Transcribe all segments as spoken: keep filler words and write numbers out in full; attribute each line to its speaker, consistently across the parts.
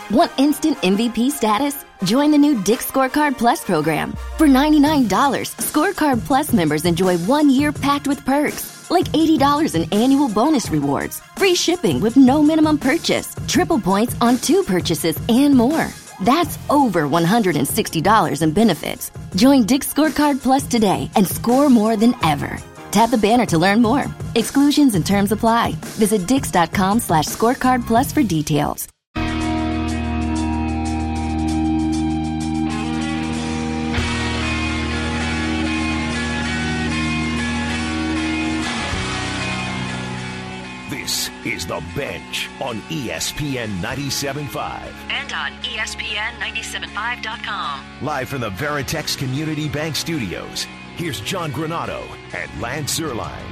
Speaker 1: Want instant M V P status? Join the new Dick's Scorecard Plus program. For ninety-nine dollars, Scorecard Plus members enjoy one year packed with perks, like eighty dollars in annual bonus rewards, free shipping with no minimum purchase, triple points on two purchases, and more. That's over one hundred sixty dollars in benefits. Join Dick's Scorecard Plus today and score more than ever. Tap the banner to learn more. Exclusions and terms apply. Visit dix.com slash scorecard plus for details.
Speaker 2: This is The Bench on E S P N ninety-seven point five.
Speaker 3: And on E S P N ninety-seven point five dot com.
Speaker 2: Live from the Veritex Community Bank Studios, here's John Granato and Lance Zierlein.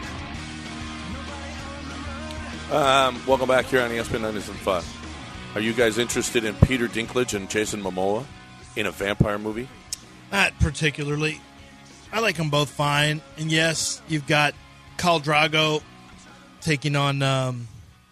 Speaker 4: Um, welcome back here on E S P N ninety-seven point five. Are you guys interested in Peter Dinklage and Jason Momoa in a vampire movie?
Speaker 5: Not particularly. I like them both fine. And yes, you've got Khal Drogo taking on, um,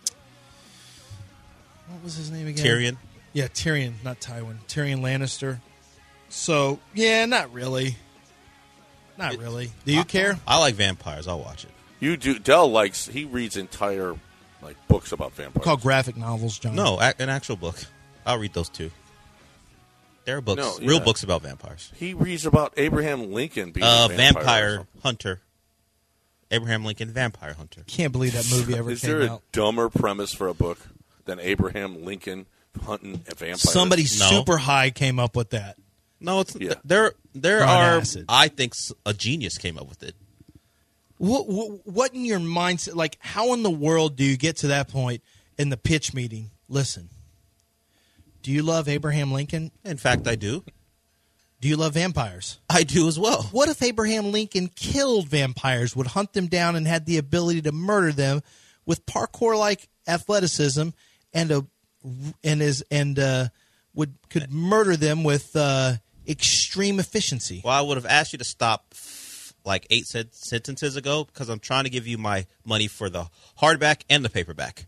Speaker 5: what was his name again?
Speaker 6: Tyrion.
Speaker 5: Yeah, Tyrion, not Tywin. Tyrion Lannister. So, yeah, not really. Not really. Do you
Speaker 6: I,
Speaker 5: care?
Speaker 6: I like vampires. I'll watch it.
Speaker 4: You do. Dell likes, he reads entire like books about vampires.
Speaker 5: Called graphic novels, John.
Speaker 6: No, an actual book. I'll read those too. There are books,
Speaker 4: No, yeah.
Speaker 6: real books about vampires.
Speaker 4: He reads about Abraham Lincoln being
Speaker 6: Uh,
Speaker 4: a vampire.
Speaker 6: vampire hunter. Abraham Lincoln, vampire hunter.
Speaker 5: Can't believe that movie ever
Speaker 4: Is
Speaker 5: came
Speaker 4: there a
Speaker 5: out.
Speaker 4: dumber premise for a book than Abraham Lincoln hunting a vampire?
Speaker 5: Somebody
Speaker 6: No.
Speaker 5: super high came up with that.
Speaker 6: No, it's
Speaker 4: Yeah.
Speaker 6: there. There
Speaker 5: On
Speaker 6: are.
Speaker 5: acid.
Speaker 6: I think s- a genius came up with it.
Speaker 5: What, what, what in your mindset, like, how in the world do you get to that point in the pitch meeting? Listen, do you love Abraham Lincoln?
Speaker 6: In fact, I do.
Speaker 5: Do you love vampires?
Speaker 6: I do as well.
Speaker 5: What if Abraham Lincoln killed vampires, would hunt them down, and had the ability to murder them with parkour-like athleticism, and a and is and uh, would could murder them with uh, extreme efficiency?
Speaker 6: Well, I would have asked you to stop f- like eight sen- sentences ago because I'm trying to give you my money for the hardback and the paperback.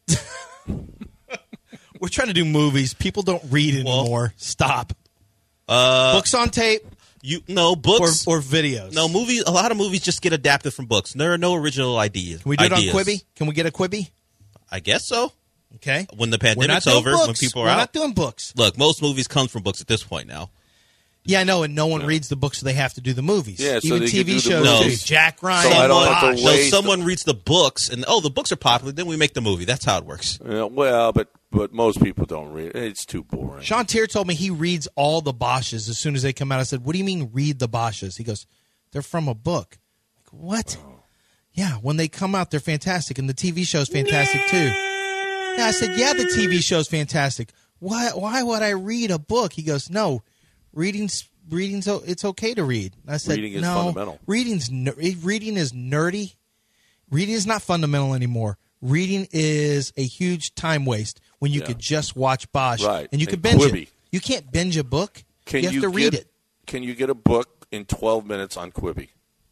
Speaker 5: We're trying to do movies. People don't read anymore.
Speaker 6: Well,
Speaker 5: Stop.
Speaker 6: Uh,
Speaker 5: Books on tape
Speaker 6: you no books
Speaker 5: or, or videos.
Speaker 6: No movies. A lot of movies just get adapted from books. There are no original ideas.
Speaker 5: Can we do it
Speaker 6: ideas.
Speaker 5: on Quibi? Can we get a Quibi?
Speaker 6: I guess so.
Speaker 5: Okay.
Speaker 6: When the
Speaker 5: We're not
Speaker 6: pandemic's
Speaker 5: doing
Speaker 6: over,
Speaker 5: books.
Speaker 6: when people are
Speaker 5: We're
Speaker 6: out.
Speaker 5: not doing books.
Speaker 6: Look, most movies come from books at this point now.
Speaker 5: Yeah, I know, and no one reads the books, so they have to do the movies.
Speaker 4: Yeah, so
Speaker 5: even
Speaker 4: they
Speaker 5: T
Speaker 4: can
Speaker 5: V
Speaker 4: do the
Speaker 5: shows.
Speaker 6: movies.
Speaker 5: Too. Jack Ryan.
Speaker 4: So I don't
Speaker 5: Bosch.
Speaker 4: have to
Speaker 6: No,
Speaker 4: waste
Speaker 6: someone reads the books, and oh, the books are popular. Then we make the movie. That's how it works.
Speaker 4: Yeah, well, but but most people don't read it. It's too boring.
Speaker 5: Sean Tier told me he reads all the Bosches as soon as they come out. I said, "What do you mean read the Bosches?" He goes, "They're from a book." Like, what? Oh. Yeah, when they come out, they're fantastic, and the T V show's fantastic too. Yeah, I said, "Yeah, the T V show's fantastic. Why? Why would I read a book?" He goes, "No, reading's reading's it's okay to read." I said,
Speaker 4: Reading is
Speaker 5: "No,
Speaker 4: fundamental.
Speaker 5: reading's ner- reading is nerdy. Reading is not fundamental anymore. Reading is a huge time waste when you
Speaker 4: Yeah.
Speaker 5: could just watch Bosch
Speaker 4: Right.
Speaker 5: and you
Speaker 4: And
Speaker 5: could binge
Speaker 4: Quibi.
Speaker 5: it. You can't binge a book.
Speaker 4: Can
Speaker 5: you have
Speaker 4: you
Speaker 5: to read
Speaker 4: get,
Speaker 5: it."
Speaker 4: Can you get a book in twelve minutes on Quibi?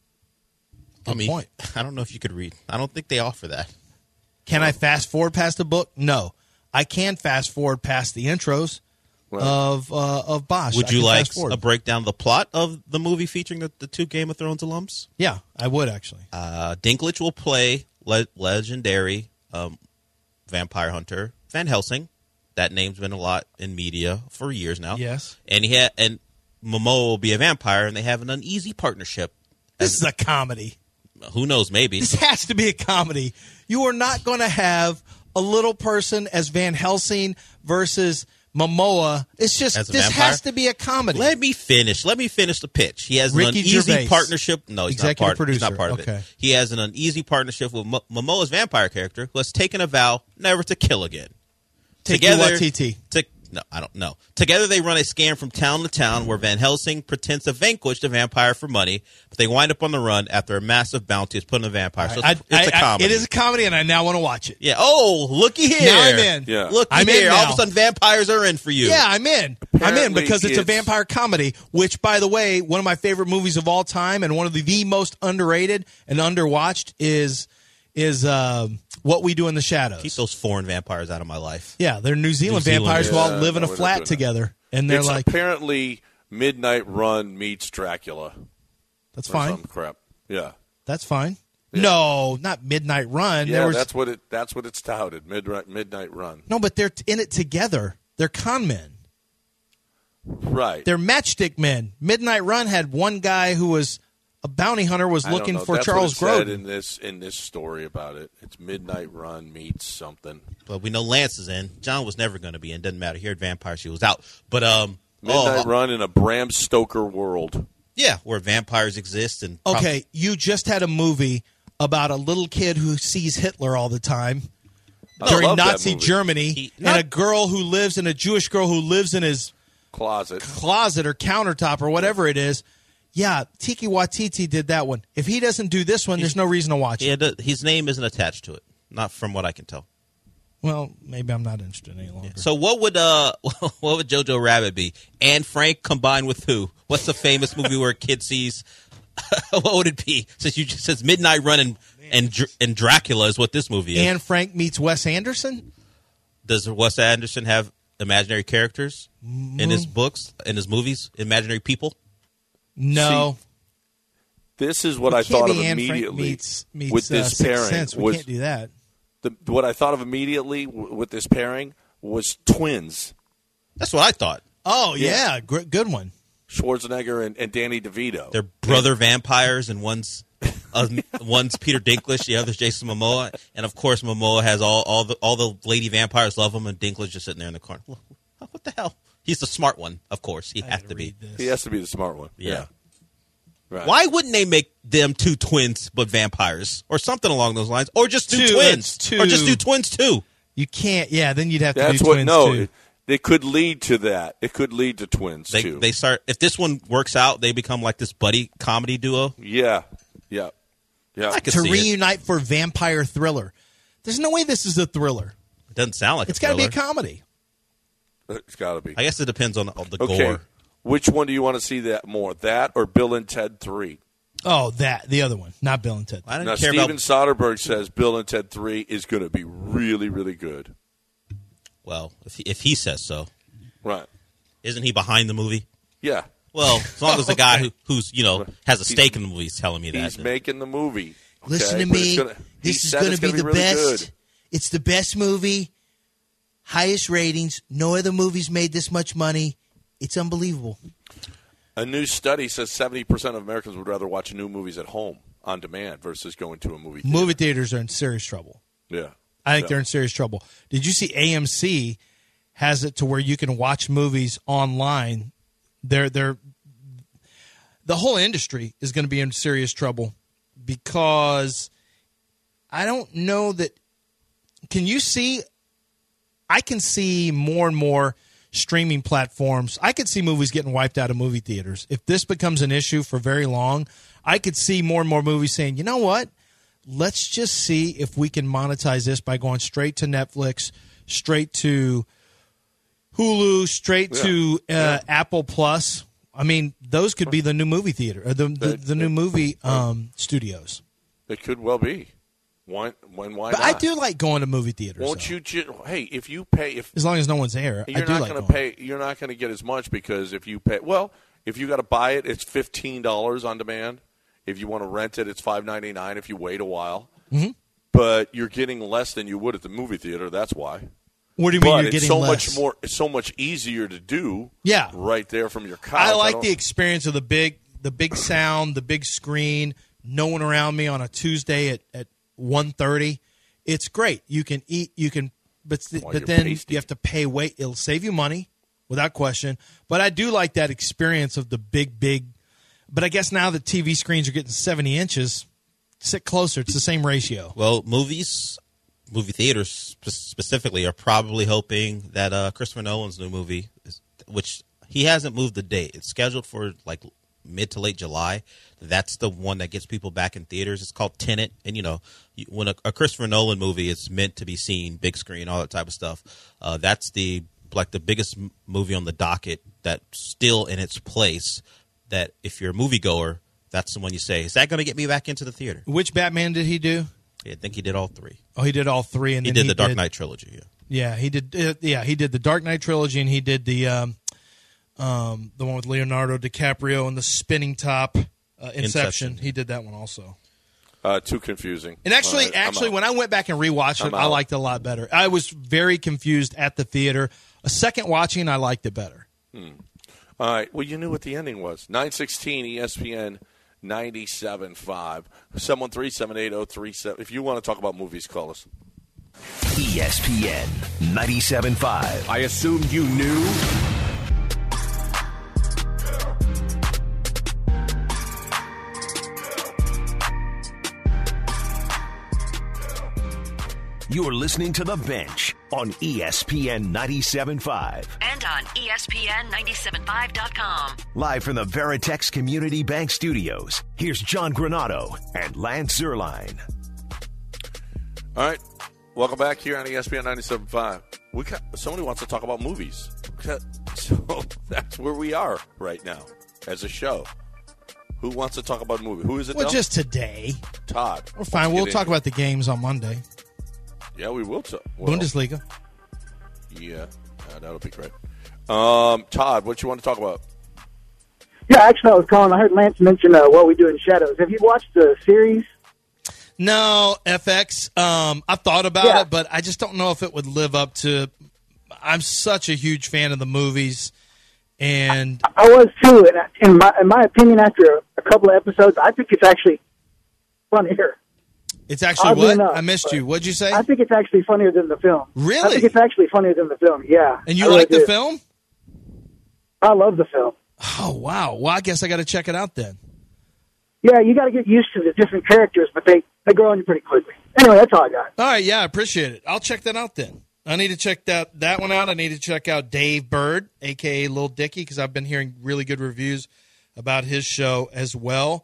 Speaker 6: I mean,
Speaker 5: point.
Speaker 6: I don't know if you could read. I don't think they offer that.
Speaker 5: Can I fast forward past a book? No. I can fast forward past the intros
Speaker 4: Right.
Speaker 5: of uh, of Bosch.
Speaker 6: Would
Speaker 5: I
Speaker 6: you
Speaker 5: can
Speaker 6: like
Speaker 5: fast forward.
Speaker 6: a breakdown of the plot of the movie featuring the, the two Game of Thrones alums?
Speaker 5: Yeah, I would actually.
Speaker 6: Uh, Dinklage will play le- legendary um, vampire hunter Van Helsing. That name's been a lot in media for years now.
Speaker 5: Yes.
Speaker 6: And he ha- and Momoa will be a vampire, and they have an uneasy partnership.
Speaker 5: This is a comedy.
Speaker 6: Who knows? Maybe.
Speaker 5: This has to be a comedy. You are not going to have a little person as Van Helsing versus Momoa. It's just
Speaker 6: As a
Speaker 5: this
Speaker 6: vampire?
Speaker 5: has to be a comedy.
Speaker 6: Let me finish. Let me finish the pitch. He has
Speaker 5: Ricky
Speaker 6: an uneasy
Speaker 5: Gervais,
Speaker 6: partnership. No, he's
Speaker 5: executive
Speaker 6: not part.
Speaker 5: producer.
Speaker 6: He's not part of
Speaker 5: Okay.
Speaker 6: it. He has an uneasy partnership with Mo- Momoa's vampire character, who has taken a vow never to kill again.
Speaker 5: Take
Speaker 6: Together,
Speaker 5: T T.
Speaker 6: To, no, I don't know. Together, they run a scam from town to town where Van Helsing pretends to vanquish the vampire for money, but they wind up on the run after a massive bounty is put on the vampire. So
Speaker 5: I-
Speaker 6: it's, it's a
Speaker 5: I- I-
Speaker 6: comedy.
Speaker 5: it is a comedy, and I now want to watch it.
Speaker 6: Yeah. Oh, looky here.
Speaker 5: Now I'm in.
Speaker 4: Yeah.
Speaker 6: Looky
Speaker 5: I'm in
Speaker 6: here. All of
Speaker 5: now.
Speaker 6: a sudden, vampires are in for you.
Speaker 5: Yeah, I'm in. I'm in
Speaker 4: Apparently
Speaker 5: because it's a
Speaker 4: it's-
Speaker 5: vampire comedy, which, by the way, one of my favorite movies of all time and one of the, the most underrated and underwatched is is um, What We Do in the Shadows.
Speaker 6: Keep those foreign vampires out of my life.
Speaker 5: Yeah, they're New Zealand
Speaker 6: New Zealand,
Speaker 5: vampires who all
Speaker 4: yeah,
Speaker 5: live in a
Speaker 4: no, we're not
Speaker 5: flat
Speaker 4: doing that.
Speaker 5: together, and they're
Speaker 4: It's
Speaker 5: like,
Speaker 4: apparently Midnight Run meets Dracula.
Speaker 5: "That's
Speaker 4: Or
Speaker 5: fine,
Speaker 4: some crap. Yeah.
Speaker 5: that's fine." No, not Midnight Run.
Speaker 4: Yeah,
Speaker 5: There was,
Speaker 4: that's what it. That's what it's touted. Midnight Midnight Run.
Speaker 5: no, but they're t- in it together. They're con men.
Speaker 4: Right.
Speaker 5: They're matchstick men. Midnight Run had one guy who was a bounty hunter, was
Speaker 4: I don't
Speaker 5: looking
Speaker 4: know.
Speaker 5: for
Speaker 4: That's
Speaker 5: Charles
Speaker 4: what it said
Speaker 5: Grodin.
Speaker 4: in this in this story about it. It's Midnight Run meets something.
Speaker 6: But we know Lance is in. John was never going to be in. Doesn't matter. He heard Vampire. She was out. But um,
Speaker 4: Midnight
Speaker 6: oh,
Speaker 4: Run in a Bram Stoker world.
Speaker 6: yeah, where vampires exist and prob-
Speaker 5: Okay, you just had a movie about a little kid who sees Hitler all the time
Speaker 4: I
Speaker 5: during
Speaker 4: love that
Speaker 5: Nazi
Speaker 4: movie.
Speaker 5: Germany,
Speaker 6: He-
Speaker 5: and
Speaker 6: not-
Speaker 5: a girl who lives in a Jewish girl who lives in his
Speaker 4: Closet.
Speaker 5: closet or countertop or whatever it is. Yeah, Tiki Watiti did that one. If he doesn't do this one, there's no reason to watch
Speaker 6: He
Speaker 5: it.
Speaker 6: had to- his name isn't attached to it. Not from what I can tell.
Speaker 5: Well, maybe I'm not interested any longer.
Speaker 6: So what would uh what would Jojo Rabbit be? Anne Frank combined with who? What's the famous movie where a kid sees? What would it be? Since you just says Midnight Run and and Dr- and Dracula is what this movie is.
Speaker 5: Anne Frank meets Wes Anderson?
Speaker 6: Does Wes Anderson have imaginary characters in his books, in his movies, imaginary people?
Speaker 5: No.
Speaker 4: This is what
Speaker 5: It
Speaker 4: I
Speaker 5: can't
Speaker 4: thought
Speaker 5: be
Speaker 4: of
Speaker 5: Anne Frank
Speaker 4: immediately
Speaker 5: meets, meets,
Speaker 4: with
Speaker 5: uh,
Speaker 4: this
Speaker 5: Sixth
Speaker 4: pairing.
Speaker 5: Sense. We
Speaker 4: Was
Speaker 5: can't do that.
Speaker 4: the, what I thought of immediately w- with this pairing was twins.
Speaker 6: That's what I thought.
Speaker 5: Oh,
Speaker 4: Yeah.
Speaker 5: yeah, gr- good one.
Speaker 4: Schwarzenegger and, and Danny DeVito.
Speaker 6: They're brother vampires, and one's uh, one's Peter Dinklage, the other's Jason Momoa, and of course Momoa has all, all the all the lady vampires love him, and Dinklage just sitting there in the corner. What the hell? He's the smart one, of course. He
Speaker 5: I
Speaker 6: has
Speaker 5: had
Speaker 6: to be.
Speaker 5: read this.
Speaker 4: He has to be the smart one.
Speaker 6: Yeah.
Speaker 4: Right.
Speaker 6: Why wouldn't they make them two twins but vampires, or something along those lines, or just do
Speaker 5: Two,
Speaker 6: twins,
Speaker 5: that's two.
Speaker 6: or just do twins too?
Speaker 5: You can't. Yeah, then you'd have to
Speaker 4: That's
Speaker 5: do
Speaker 4: what.
Speaker 5: twins
Speaker 4: No,
Speaker 5: too.
Speaker 4: it, it could lead to that. It could lead to twins
Speaker 6: They
Speaker 4: too.
Speaker 6: they start if this one works out, they become like this buddy comedy duo.
Speaker 4: yeah. Yeah. Yeah.
Speaker 6: I could
Speaker 5: To
Speaker 6: see it.
Speaker 5: reunite for vampire thriller. There's no way this is a thriller.
Speaker 6: It doesn't sound like
Speaker 5: It's
Speaker 6: a
Speaker 5: got to be a
Speaker 6: thriller.
Speaker 5: comedy.
Speaker 4: It's got to be.
Speaker 6: I guess it depends on the, on the
Speaker 4: Okay.
Speaker 6: gore.
Speaker 4: Which one do you want to see that more? That or Bill and Ted three?
Speaker 5: Oh, that the other one, not Bill and Ted.
Speaker 6: I didn't
Speaker 4: Now,
Speaker 6: care
Speaker 4: Steven
Speaker 6: about.
Speaker 4: Soderbergh says Bill and Ted three is going to be really, really good.
Speaker 6: Well, if he, if he says so,
Speaker 4: Right.
Speaker 6: isn't he behind the movie?
Speaker 4: Yeah.
Speaker 6: Well, as long as the guy who who's you know has a
Speaker 4: He's-
Speaker 6: stake in the movie is telling me that.
Speaker 4: He's
Speaker 6: then-
Speaker 4: making the movie. okay?
Speaker 5: Listen to
Speaker 4: But it's
Speaker 5: me.
Speaker 4: gonna- he
Speaker 5: this is
Speaker 4: said
Speaker 5: going
Speaker 4: it's
Speaker 5: to be
Speaker 4: gonna
Speaker 5: the
Speaker 4: really
Speaker 5: best.
Speaker 4: good.
Speaker 5: It's the best movie, highest ratings. No other movies made this much money. It's unbelievable.
Speaker 4: A new study says seventy percent of Americans would rather watch new movies at home on demand versus going to a movie theater.
Speaker 5: Movie theaters are in serious trouble.
Speaker 4: Yeah.
Speaker 5: I think
Speaker 4: Yeah.
Speaker 5: they're in serious trouble. Did you see A M C has it to where you can watch movies online? They're they're the whole industry is going to be in serious trouble because I don't know that. Can you see? I can see more and more streaming platforms. I could see movies getting wiped out of movie theaters. If this becomes an issue for very long, I could see more and more movies saying, you know what? Let's just see if we can monetize this by going straight to Netflix, straight to Hulu, straight
Speaker 4: Yeah.
Speaker 5: to uh,
Speaker 4: Yeah.
Speaker 5: Apple Plus. I mean, those could be the new movie theater, or the the,
Speaker 4: They-
Speaker 5: the new
Speaker 4: they-
Speaker 5: movie um, studios.
Speaker 4: It could well be. Why? When? Why
Speaker 5: But
Speaker 4: not?
Speaker 5: I do like going to movie theaters.
Speaker 4: Won't
Speaker 5: though.
Speaker 4: you? Ju- hey, if you pay, if
Speaker 5: As long as no one's there, I
Speaker 4: you're
Speaker 5: do
Speaker 4: not
Speaker 5: like
Speaker 4: going
Speaker 5: going.
Speaker 4: to pay, you're not going to get as much because if you pay, well, if you got to buy it, it's fifteen dollars on demand. If you want to rent it, it's five ninety nine. If you wait a while,
Speaker 5: mm-hmm.
Speaker 4: but you're getting less than you would at the movie theater. That's why.
Speaker 5: What do you mean
Speaker 4: But
Speaker 5: you're
Speaker 4: it's
Speaker 5: getting
Speaker 4: so
Speaker 5: less?
Speaker 4: much more. It's so much easier to do.
Speaker 5: Yeah.
Speaker 4: right there from your couch.
Speaker 5: I like
Speaker 4: don't-
Speaker 5: the experience of the big, the big sound, the big screen, no one around me on a Tuesday at at one thirty. It's great. You can eat. You can, but
Speaker 4: While
Speaker 5: but
Speaker 4: you're
Speaker 5: then
Speaker 4: pasty.
Speaker 5: you have to pay. Wait, it'll save you money without question. But I do like that experience of the big, big. But I guess now that T V screens are getting seventy inches, sit closer. It's the same ratio.
Speaker 6: Well, movies, movie theaters spe- specifically, are probably hoping that uh, Christopher Nolan's new movie, is, which he hasn't moved the date, it's scheduled for like mid to late July. That's the one that gets people back in theaters. It's called Tenet, and you know, you- when a, a Christopher Nolan movie is meant to be seen, big screen, all that type of stuff. Uh, that's the like the biggest m- movie on the docket that's still in its place. That if you're a moviegoer, that's the one you say, is that going to get me back into the theater?
Speaker 5: Which Batman did he do?
Speaker 6: Yeah, I think he did all three.
Speaker 5: Oh, he did all three, and
Speaker 6: He
Speaker 5: then
Speaker 6: did
Speaker 5: he
Speaker 6: the Dark
Speaker 5: did,
Speaker 6: Knight trilogy. Yeah.
Speaker 5: Yeah, he did. Uh, yeah, he did the Dark Knight trilogy, and he did the um, um, the one with Leonardo DiCaprio and the spinning top, uh, Inception.
Speaker 6: Inception.
Speaker 5: He did that one also.
Speaker 4: Uh, too confusing.
Speaker 5: And actually,
Speaker 4: All right, I'm
Speaker 5: actually,
Speaker 4: out.
Speaker 5: when I went back and rewatched it,
Speaker 4: I'm
Speaker 5: I
Speaker 4: out.
Speaker 5: liked it a lot better. I was very confused at the theater. A second watching, I liked it better.
Speaker 4: All right. Well, you knew what the ending was. nine sixteen E S P N ninety-seven point five. seven one three, seven eight zero, three seven. If you want to talk about movies, call us.
Speaker 2: E S P N ninety-seven point five.
Speaker 7: I assumed you knew.
Speaker 2: You're listening to The Bench on E S P N ninety-seven point five.
Speaker 3: And on E S P N ninety-seven five dot com.
Speaker 2: Live from the Veritex Community Bank Studios, here's John Granado and Lance Zierlein.
Speaker 4: All right. Welcome back here on E S P N ninety-seven point five. We got, somebody wants to talk about movies. So that's where we are right now as a show. Who wants to talk about a movie? Who is it?
Speaker 5: Well,
Speaker 4: now?
Speaker 5: just today.
Speaker 4: Todd.
Speaker 5: We're fine.
Speaker 4: Let's
Speaker 5: We'll
Speaker 4: get
Speaker 5: talk
Speaker 4: into
Speaker 5: about the games on Monday.
Speaker 4: it. Yeah, we will talk. Well,
Speaker 5: Bundesliga.
Speaker 4: Yeah, uh, that'll be great. Um, Todd, what you want to talk about?
Speaker 8: Yeah, actually, I was calling. I heard Lance mention uh, What We Do in Shadows. Have you watched the series?
Speaker 5: No, F X. Um, I've thought about
Speaker 8: Yeah.
Speaker 5: it, but I just don't know if it would live up to. I'm such a huge fan of the movies, and
Speaker 8: I was too, and I- in my in my opinion, after a, a couple of episodes, I think it's actually funnier.
Speaker 5: it's actually
Speaker 8: Oddly
Speaker 5: what
Speaker 8: enough,
Speaker 5: I missed
Speaker 8: but
Speaker 5: you. What'd you say?
Speaker 8: I think it's actually funnier than the film.
Speaker 5: Really?
Speaker 8: I think it's actually funnier than the film. Yeah.
Speaker 5: and you
Speaker 8: I really
Speaker 5: like the
Speaker 8: do.
Speaker 5: film?
Speaker 8: I love the film.
Speaker 5: Oh wow! Well, I guess I got to check it out then.
Speaker 8: Yeah, you got to get used to the different characters, but they they grow on you pretty quickly. Anyway, that's all I got.
Speaker 5: All right, yeah, I appreciate it. I'll check that out then. I need to check that that one out. I need to check out Dave Bird, aka Lil Dicky, because I've been hearing really good reviews about his show as well.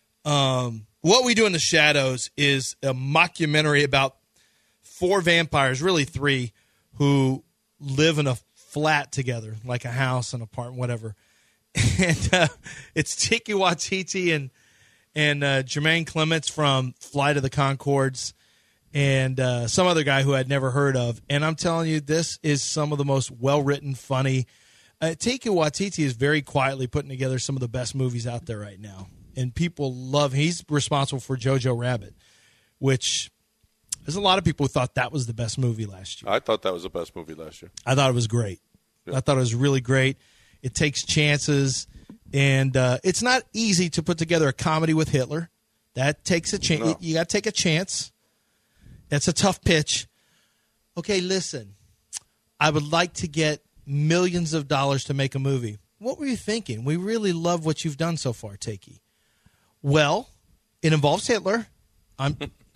Speaker 5: Um, What We Do in the Shadows is a mockumentary about four vampires, really three, who live in a flat together, like a house, an apartment, whatever. And uh, it's Tiki Waititi and and uh, Jermaine Clements from Flight of the Conchords, and uh, some other guy who I'd never heard of. And I'm telling you, this is some of the most well-written, funny. Uh, Taika Waititi is very quietly putting together some of the best movies out there right now. And people love, he's responsible for Jojo Rabbit, which there's a lot of people who thought that was the best movie last year.
Speaker 4: I thought that was the best movie last year.
Speaker 5: I thought it was great.
Speaker 4: Yeah.
Speaker 5: I thought it was really great. It takes chances, and uh, it's not easy to put together a comedy with Hitler. That takes a chance.
Speaker 4: No.
Speaker 5: You got to take a chance. That's a tough pitch. Okay, listen. I would like to get millions of dollars to make a movie. What were you thinking? We really love what you've done so far, Takey. Well, it involves Hitler. I'm,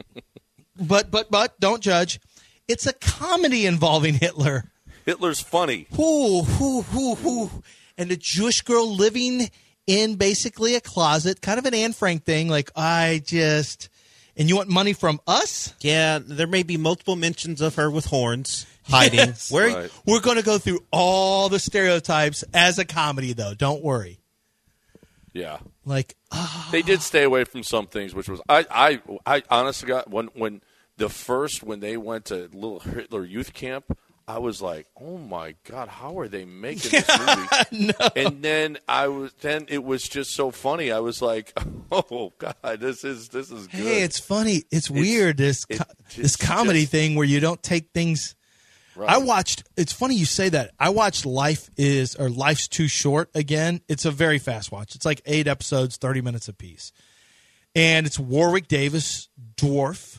Speaker 5: but but but don't judge. It's a comedy involving Hitler.
Speaker 4: Hitler's funny.
Speaker 5: Whoo, whoo, whoo, whoo. And a Jewish girl living in basically a closet, kind of an Anne Frank thing. Like, I just, and you want money from us?
Speaker 6: Yeah, there may be multiple mentions of her with horns hiding.
Speaker 5: Yes.
Speaker 6: Where
Speaker 4: Right.
Speaker 5: We're going to go through all the stereotypes as a comedy, though. Don't worry.
Speaker 4: Yeah.
Speaker 5: Like, ah,
Speaker 4: They did stay away from some things, which was I I I honestly got when when the first when they went to little Hitler youth camp, I was like, oh my god, how are they making this movie?
Speaker 5: no.
Speaker 4: And then I was then it was just so funny. I was like, oh god, this is this is good.
Speaker 5: Hey, it's funny. It's weird, this
Speaker 4: it-
Speaker 5: co-
Speaker 4: it's
Speaker 5: this comedy
Speaker 4: just-
Speaker 5: thing where you don't take things.
Speaker 4: Right.
Speaker 5: I watched. It's funny you say that. I watched Life is or Life's Too Short again. It's a very fast watch. It's like eight episodes, thirty minutes apiece, and it's Warwick Davis, dwarf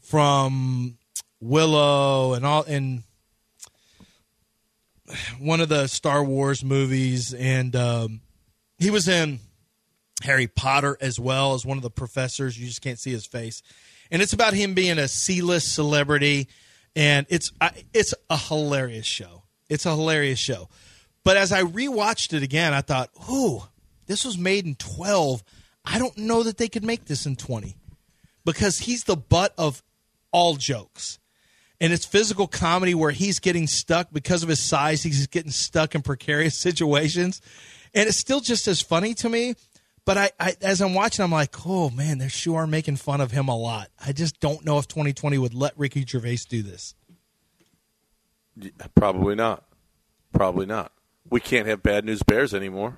Speaker 5: from Willow and all, and one of the Star Wars movies, and um, he was in Harry Potter as well as one of the professors. You just can't see his face, and it's about him being a C-list celebrity. And it's I, it's a hilarious show. It's a hilarious show. But as I rewatched it again, I thought, ooh, this was made in twelve. I don't know that they could make this in twenty. Because he's the butt of all jokes. And it's physical comedy where he's getting stuck because of his size. He's getting stuck in precarious situations. And it's still just as funny to me. But I, I, as I'm watching, I'm like, oh, man, they sure are making fun of him a lot. I just don't know if twenty twenty would let Ricky Gervais do this.
Speaker 4: Yeah, probably not. Probably not. We can't have Bad News Bears anymore.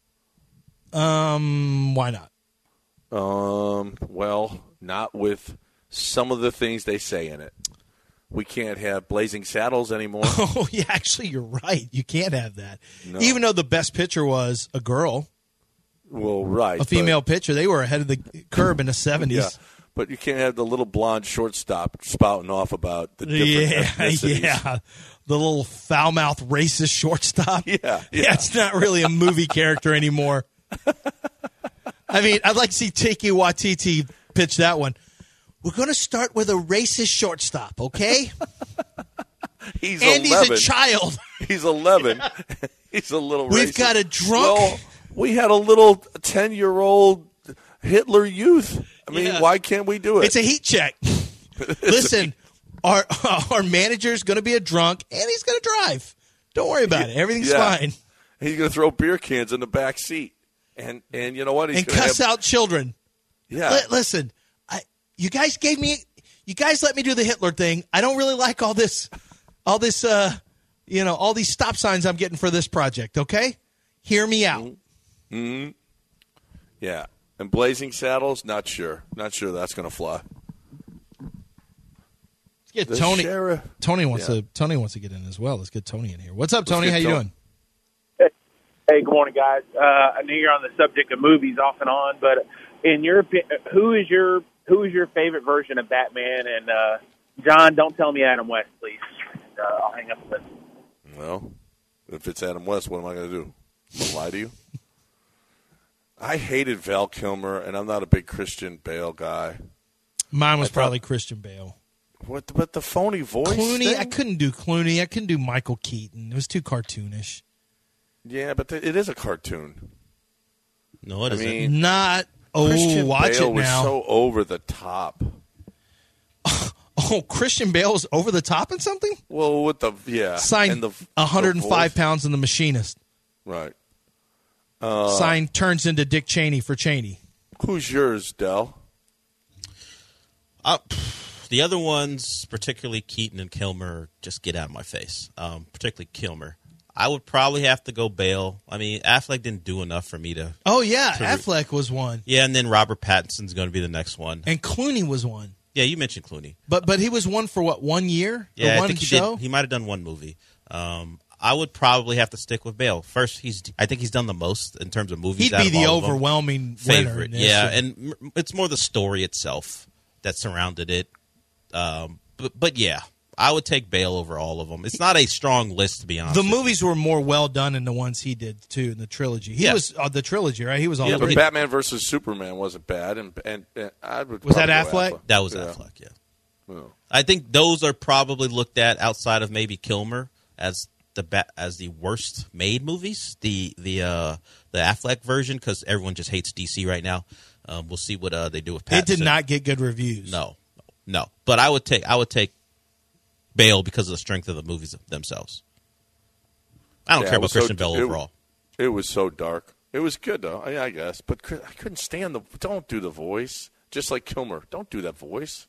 Speaker 5: Um, why not?
Speaker 4: Um, well, not with some of the things they say in it. We can't have Blazing Saddles anymore.
Speaker 5: Oh, yeah, actually, you're right. You can't have that.
Speaker 4: No.
Speaker 5: Even though the best pitcher was a girl,
Speaker 4: Well, right.
Speaker 5: a female
Speaker 4: but,
Speaker 5: pitcher, they were ahead of the curve in the seventies.
Speaker 4: Yeah, but you can't have the little blonde shortstop spouting off about the different
Speaker 5: Yeah,
Speaker 4: ethnicities.
Speaker 5: yeah. The little foul-mouthed racist shortstop.
Speaker 4: Yeah, yeah.
Speaker 5: That's not really a movie character anymore. I mean, I'd like to see Tiki Watiti pitch that one. We're going to start with a racist shortstop, okay?
Speaker 4: He's
Speaker 5: and
Speaker 4: eleven.
Speaker 5: he's a child.
Speaker 4: He's eleven. He's a little
Speaker 5: We've
Speaker 4: racist.
Speaker 5: got a drunk.
Speaker 4: Well, we had a little ten-year-old Hitler Youth. I mean,
Speaker 5: Yeah.
Speaker 4: why can't we do it?
Speaker 5: It's a heat check. Listen, our our manager's going to be a drunk, and he's going to drive. Don't worry about it. Everything's
Speaker 4: Yeah.
Speaker 5: fine.
Speaker 4: He's going to throw beer cans in the back seat. And and you know what? He's
Speaker 5: And
Speaker 4: gonna
Speaker 5: cuss
Speaker 4: have,
Speaker 5: out children.
Speaker 4: Yeah.
Speaker 5: Li- listen, I, you guys gave me, you guys let me do the Hitler thing. I don't really like all this, all this, uh, you know, all these stop signs I'm getting for this project. Okay, hear me out.
Speaker 4: Mm-hmm. Yeah. And Blazing Saddles, not sure. Not sure that's going to fly.
Speaker 5: Let's get
Speaker 4: The
Speaker 5: Tony.
Speaker 4: sheriff-
Speaker 5: Tony wants
Speaker 4: Yeah.
Speaker 5: to. Tony wants to get in as well. Let's get Tony in here. What's up,
Speaker 4: Let's
Speaker 5: Tony?
Speaker 4: get
Speaker 5: How you
Speaker 4: Tony.
Speaker 5: doing?
Speaker 7: Hey, good morning, guys. Uh, I know you're on the subject of movies off and on, but in your opi- who is your who is your favorite version of Batman? And uh, John, don't tell me Adam West, please. Uh, I'll hang up with.
Speaker 4: Well, if it's Adam West, what am I going to do? I'm going to lie to you? I hated Val Kilmer, and I'm not a big Christian Bale guy.
Speaker 5: Mine was
Speaker 4: I thought-
Speaker 5: probably Christian Bale.
Speaker 4: What? But the phony voice
Speaker 5: Clooney,
Speaker 4: thing?
Speaker 5: I couldn't do Clooney. I couldn't do Michael Keaton. It was too cartoonish.
Speaker 4: Yeah, but th- it is a cartoon.
Speaker 6: No, it
Speaker 4: I
Speaker 6: isn't.
Speaker 4: mean,
Speaker 5: Not. Oh,
Speaker 4: Christian
Speaker 5: watch
Speaker 4: Bale
Speaker 5: it
Speaker 4: was
Speaker 5: now.
Speaker 4: so over the top.
Speaker 5: Oh, Christian Bale's over the top in something?
Speaker 4: Well, with the yeah,
Speaker 5: Signed
Speaker 4: and the
Speaker 5: one hundred five
Speaker 4: the voice.
Speaker 5: pounds in The Machinist.
Speaker 4: Right.
Speaker 5: Signed turns into Dick Cheney for Cheney.
Speaker 4: Who's yours, Del?
Speaker 6: Uh, pff, the other ones, particularly Keaton and Kilmer, just get out of my face. Um, particularly Kilmer. I would probably have to go Bale. I mean, Affleck didn't do enough for me to.
Speaker 5: Oh, yeah.
Speaker 6: To re-
Speaker 5: Affleck was one.
Speaker 6: Yeah, and then Robert Pattinson's going to be the next one.
Speaker 5: And Clooney was one.
Speaker 6: Yeah, you mentioned Clooney.
Speaker 5: But but he was one for, what, one year?
Speaker 6: Yeah,
Speaker 5: or
Speaker 6: I
Speaker 5: one
Speaker 6: think he
Speaker 5: show?
Speaker 6: did. He might have done one movie. Um, I would probably have to stick with Bale. First, he's. I think he's done the most in terms of movies.
Speaker 5: He'd
Speaker 6: out
Speaker 5: be
Speaker 6: of
Speaker 5: the
Speaker 6: all of them.
Speaker 5: overwhelming winner.
Speaker 6: favorite.
Speaker 5: in this.
Speaker 6: Yeah, and m- it's more the story itself that surrounded it. Um, but but yeah, I would take Bale over all of them. It's not a strong list, to be honest.
Speaker 5: The
Speaker 6: with you.
Speaker 5: movies were more well done than the ones he did, too, in the trilogy. He
Speaker 6: Yeah.
Speaker 5: was uh, the trilogy, right? He was all
Speaker 4: Yeah,
Speaker 5: three.
Speaker 4: but Batman versus Superman wasn't bad, and and, and I would
Speaker 5: Was that
Speaker 4: probably go
Speaker 5: Affleck?
Speaker 6: That was
Speaker 4: yeah.
Speaker 6: Affleck. Yeah.
Speaker 4: Oh.
Speaker 6: I think those are probably looked at outside of maybe Kilmer as the ba- as the worst made movies. The the uh, the Affleck version, because everyone just hates D C right now. Um, we'll see what uh, they do with Pattinson.
Speaker 5: It did not get good reviews.
Speaker 6: No, no. But I would take I would take Bale because of the strength of the movies themselves. I don't
Speaker 4: Yeah,
Speaker 6: care
Speaker 4: it
Speaker 6: about
Speaker 4: was so-
Speaker 6: Christian Bale
Speaker 4: it-
Speaker 6: overall.
Speaker 4: It was so dark. It was good though, I, I guess. But Chris- I couldn't stand the. Don't do the voice. Just like Kilmer. Don't do that voice.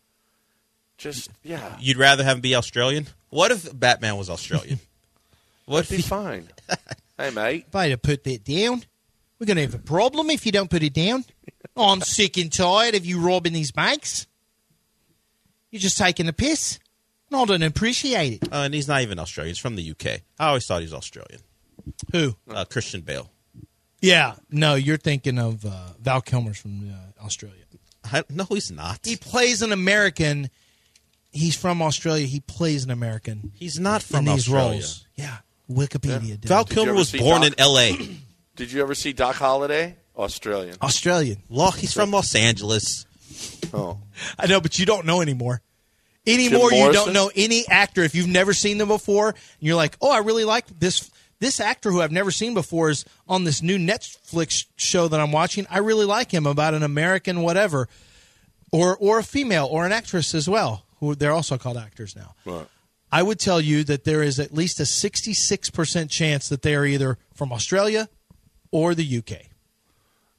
Speaker 4: Just yeah,
Speaker 6: You'd rather have him be Australian? What if Batman was Australian? What if
Speaker 4: be
Speaker 6: he,
Speaker 4: fine. Hey mate,
Speaker 5: If I had to put that down, we're going to have a problem if you don't put it down. Oh, I'm sick and tired of you robbing these banks. You're just taking the piss. And I don't appreciate it.
Speaker 6: uh, and he's not even Australian. He's from the U K. I always thought he was Australian.
Speaker 5: Who?
Speaker 6: Uh, Christian Bale.
Speaker 5: Yeah. No, you're thinking of uh, Val Kilmer's from uh, Australia.
Speaker 6: I, no, he's not.
Speaker 5: He plays an American. He's from Australia. He plays an American
Speaker 6: He's not from
Speaker 5: in these
Speaker 6: Australia.
Speaker 5: roles. Yeah. Wikipedia. did.
Speaker 6: Val
Speaker 4: Did you
Speaker 6: Kilmer
Speaker 4: ever
Speaker 6: was
Speaker 4: see
Speaker 6: born
Speaker 4: Doc?
Speaker 6: in L A
Speaker 4: did you ever see Doc Holliday? Australian.
Speaker 5: Australian.
Speaker 6: Law, he's from Los Angeles.
Speaker 4: Oh,
Speaker 5: I know, but you don't know anymore. Anymore,
Speaker 4: Jim
Speaker 5: you
Speaker 4: Morrison?
Speaker 5: don't know any actor. If you've never seen them before, and you're like, oh, I really like this this actor who I've never seen before is on this new Netflix show that I'm watching. I really like him about an American whatever, or or a female or an actress as well, who they're also called actors now.
Speaker 4: right.
Speaker 5: I would tell you that there is at least a sixty-six percent chance that they are either from Australia or the U K.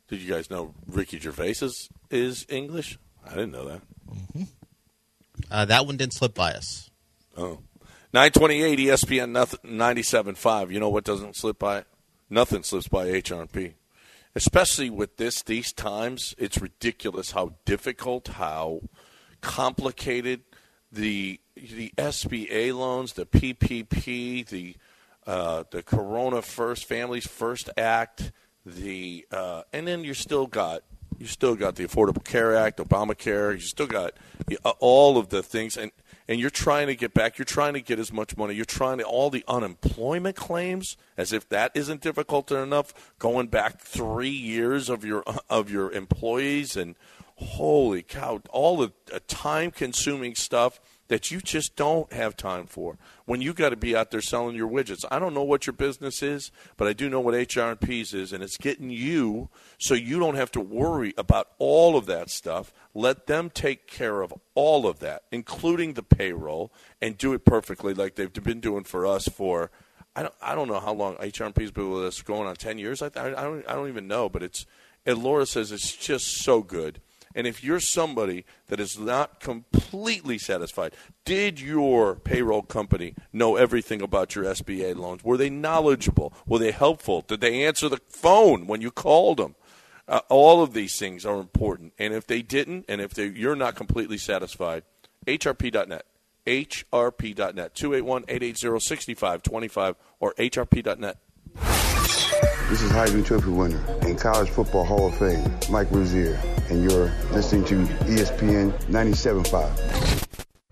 Speaker 4: Did you guys know Ricky Gervais is, is English? I didn't know that.
Speaker 6: Mm-hmm. Uh, that one didn't slip by us.
Speaker 4: Oh. nine twenty-eight E S P N ninety-seven point five. You know what doesn't slip by? Nothing slips by H R P. Especially with this, these times, it's ridiculous how difficult, how complicated the the S B A loans, the P P P, the uh, the Corona First Families First Act, the uh, and then you still got you still got the Affordable Care Act, Obamacare. You still got all of the things, and and you're trying to get back. You're trying to get as much money. You're trying to all the unemployment claims, as if that isn't difficult enough. Going back three years of your of your employees, and holy cow, all the uh, time-consuming stuff that you just don't have time for when you got to be out there selling your widgets. I don't know what your business is, but I do know what H R P's is, and it's getting you so you don't have to worry about all of that stuff. Let them take care of all of that, including the payroll, and do it perfectly like they've been doing for us for I don't I don't know how long H R P's been with us, going on ten years. I, I, I don't I don't even know, but it's and Laura says it's just so good. And if you're somebody that is not completely satisfied, did your payroll company know everything about your S B A loans? Were they knowledgeable? Were they helpful? Did they answer the phone when you called them? Uh, all of these things are important. And if they didn't, and if they, you're not completely satisfied, H R P dot net, H R P dot net, two eight one, eight eight zero, six five two five, or H R P dot net.
Speaker 9: This is Heisman Trophy winner and College Football Hall of Fame, Mike Rozier, and you're listening to E S P N ninety-seven point five.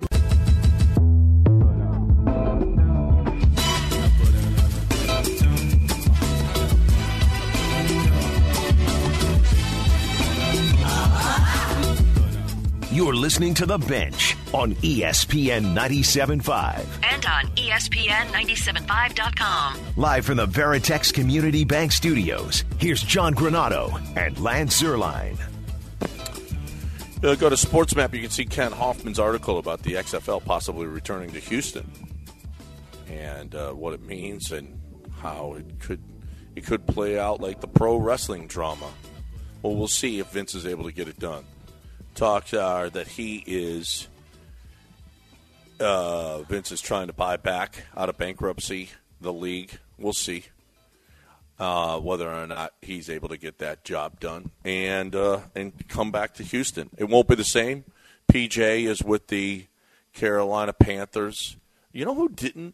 Speaker 2: You're listening to The Bench on E S P N ninety-seven point five.
Speaker 3: And on E S P N ninety-seven point five dot com.
Speaker 2: Live from the Veritex Community Bank Studios, here's John Granado and Lance Zierlein.
Speaker 4: Uh, go to SportsMap. You can see Ken Hoffman's article about the X F L possibly returning to Houston and uh, what it means and how it could it could play out like the pro wrestling drama. Well, we'll see if Vince is able to get it done. Talks are that he is uh, Vince is trying to buy back out of bankruptcy the league. We'll see uh, whether or not he's able to get that job done and uh, and come back to Houston. It won't be the same. P J is with the Carolina Panthers. You know who didn't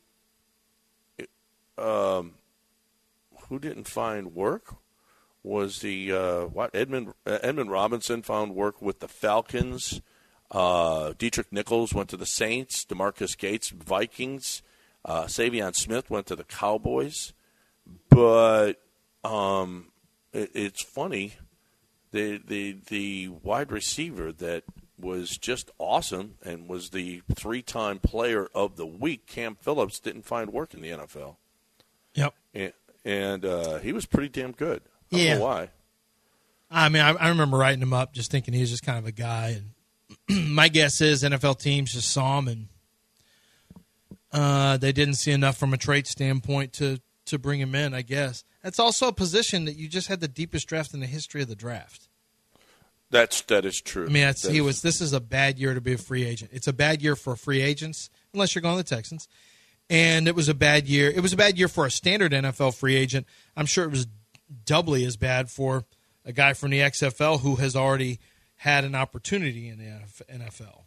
Speaker 4: um, who didn't find work? Was the uh, what Edmund uh, Edmund Robinson found work with the Falcons. Uh, Dietrich Nichols went to the Saints. DeMarcus Gates, Vikings. Uh, Savion Smith went to the Cowboys. But um, it, it's funny, the the the wide receiver that was just awesome and was the three-time player of the week, Cam Phillips, didn't find work in the N F L.
Speaker 5: Yep,
Speaker 4: and, and uh, he was pretty damn good. I don't
Speaker 5: yeah.
Speaker 4: know why.
Speaker 5: I mean, I, I remember writing him up, just thinking he was just kind of a guy. And my guess is N F L teams just saw him, and uh, they didn't see enough from a trade standpoint to, to bring him in, I guess. That's also a position that you just had the deepest draft in the history of the draft.
Speaker 4: That's that is true.
Speaker 5: I mean, that's,
Speaker 4: that
Speaker 5: he
Speaker 4: is,
Speaker 5: was. This is a bad year to be a free agent. It's a bad year for free agents, unless you're going to the Texans. And it was a bad year. It was a bad year for a standard N F L free agent. I'm sure it was doubly as bad for a guy from the X F L who has already had an opportunity in the N F L.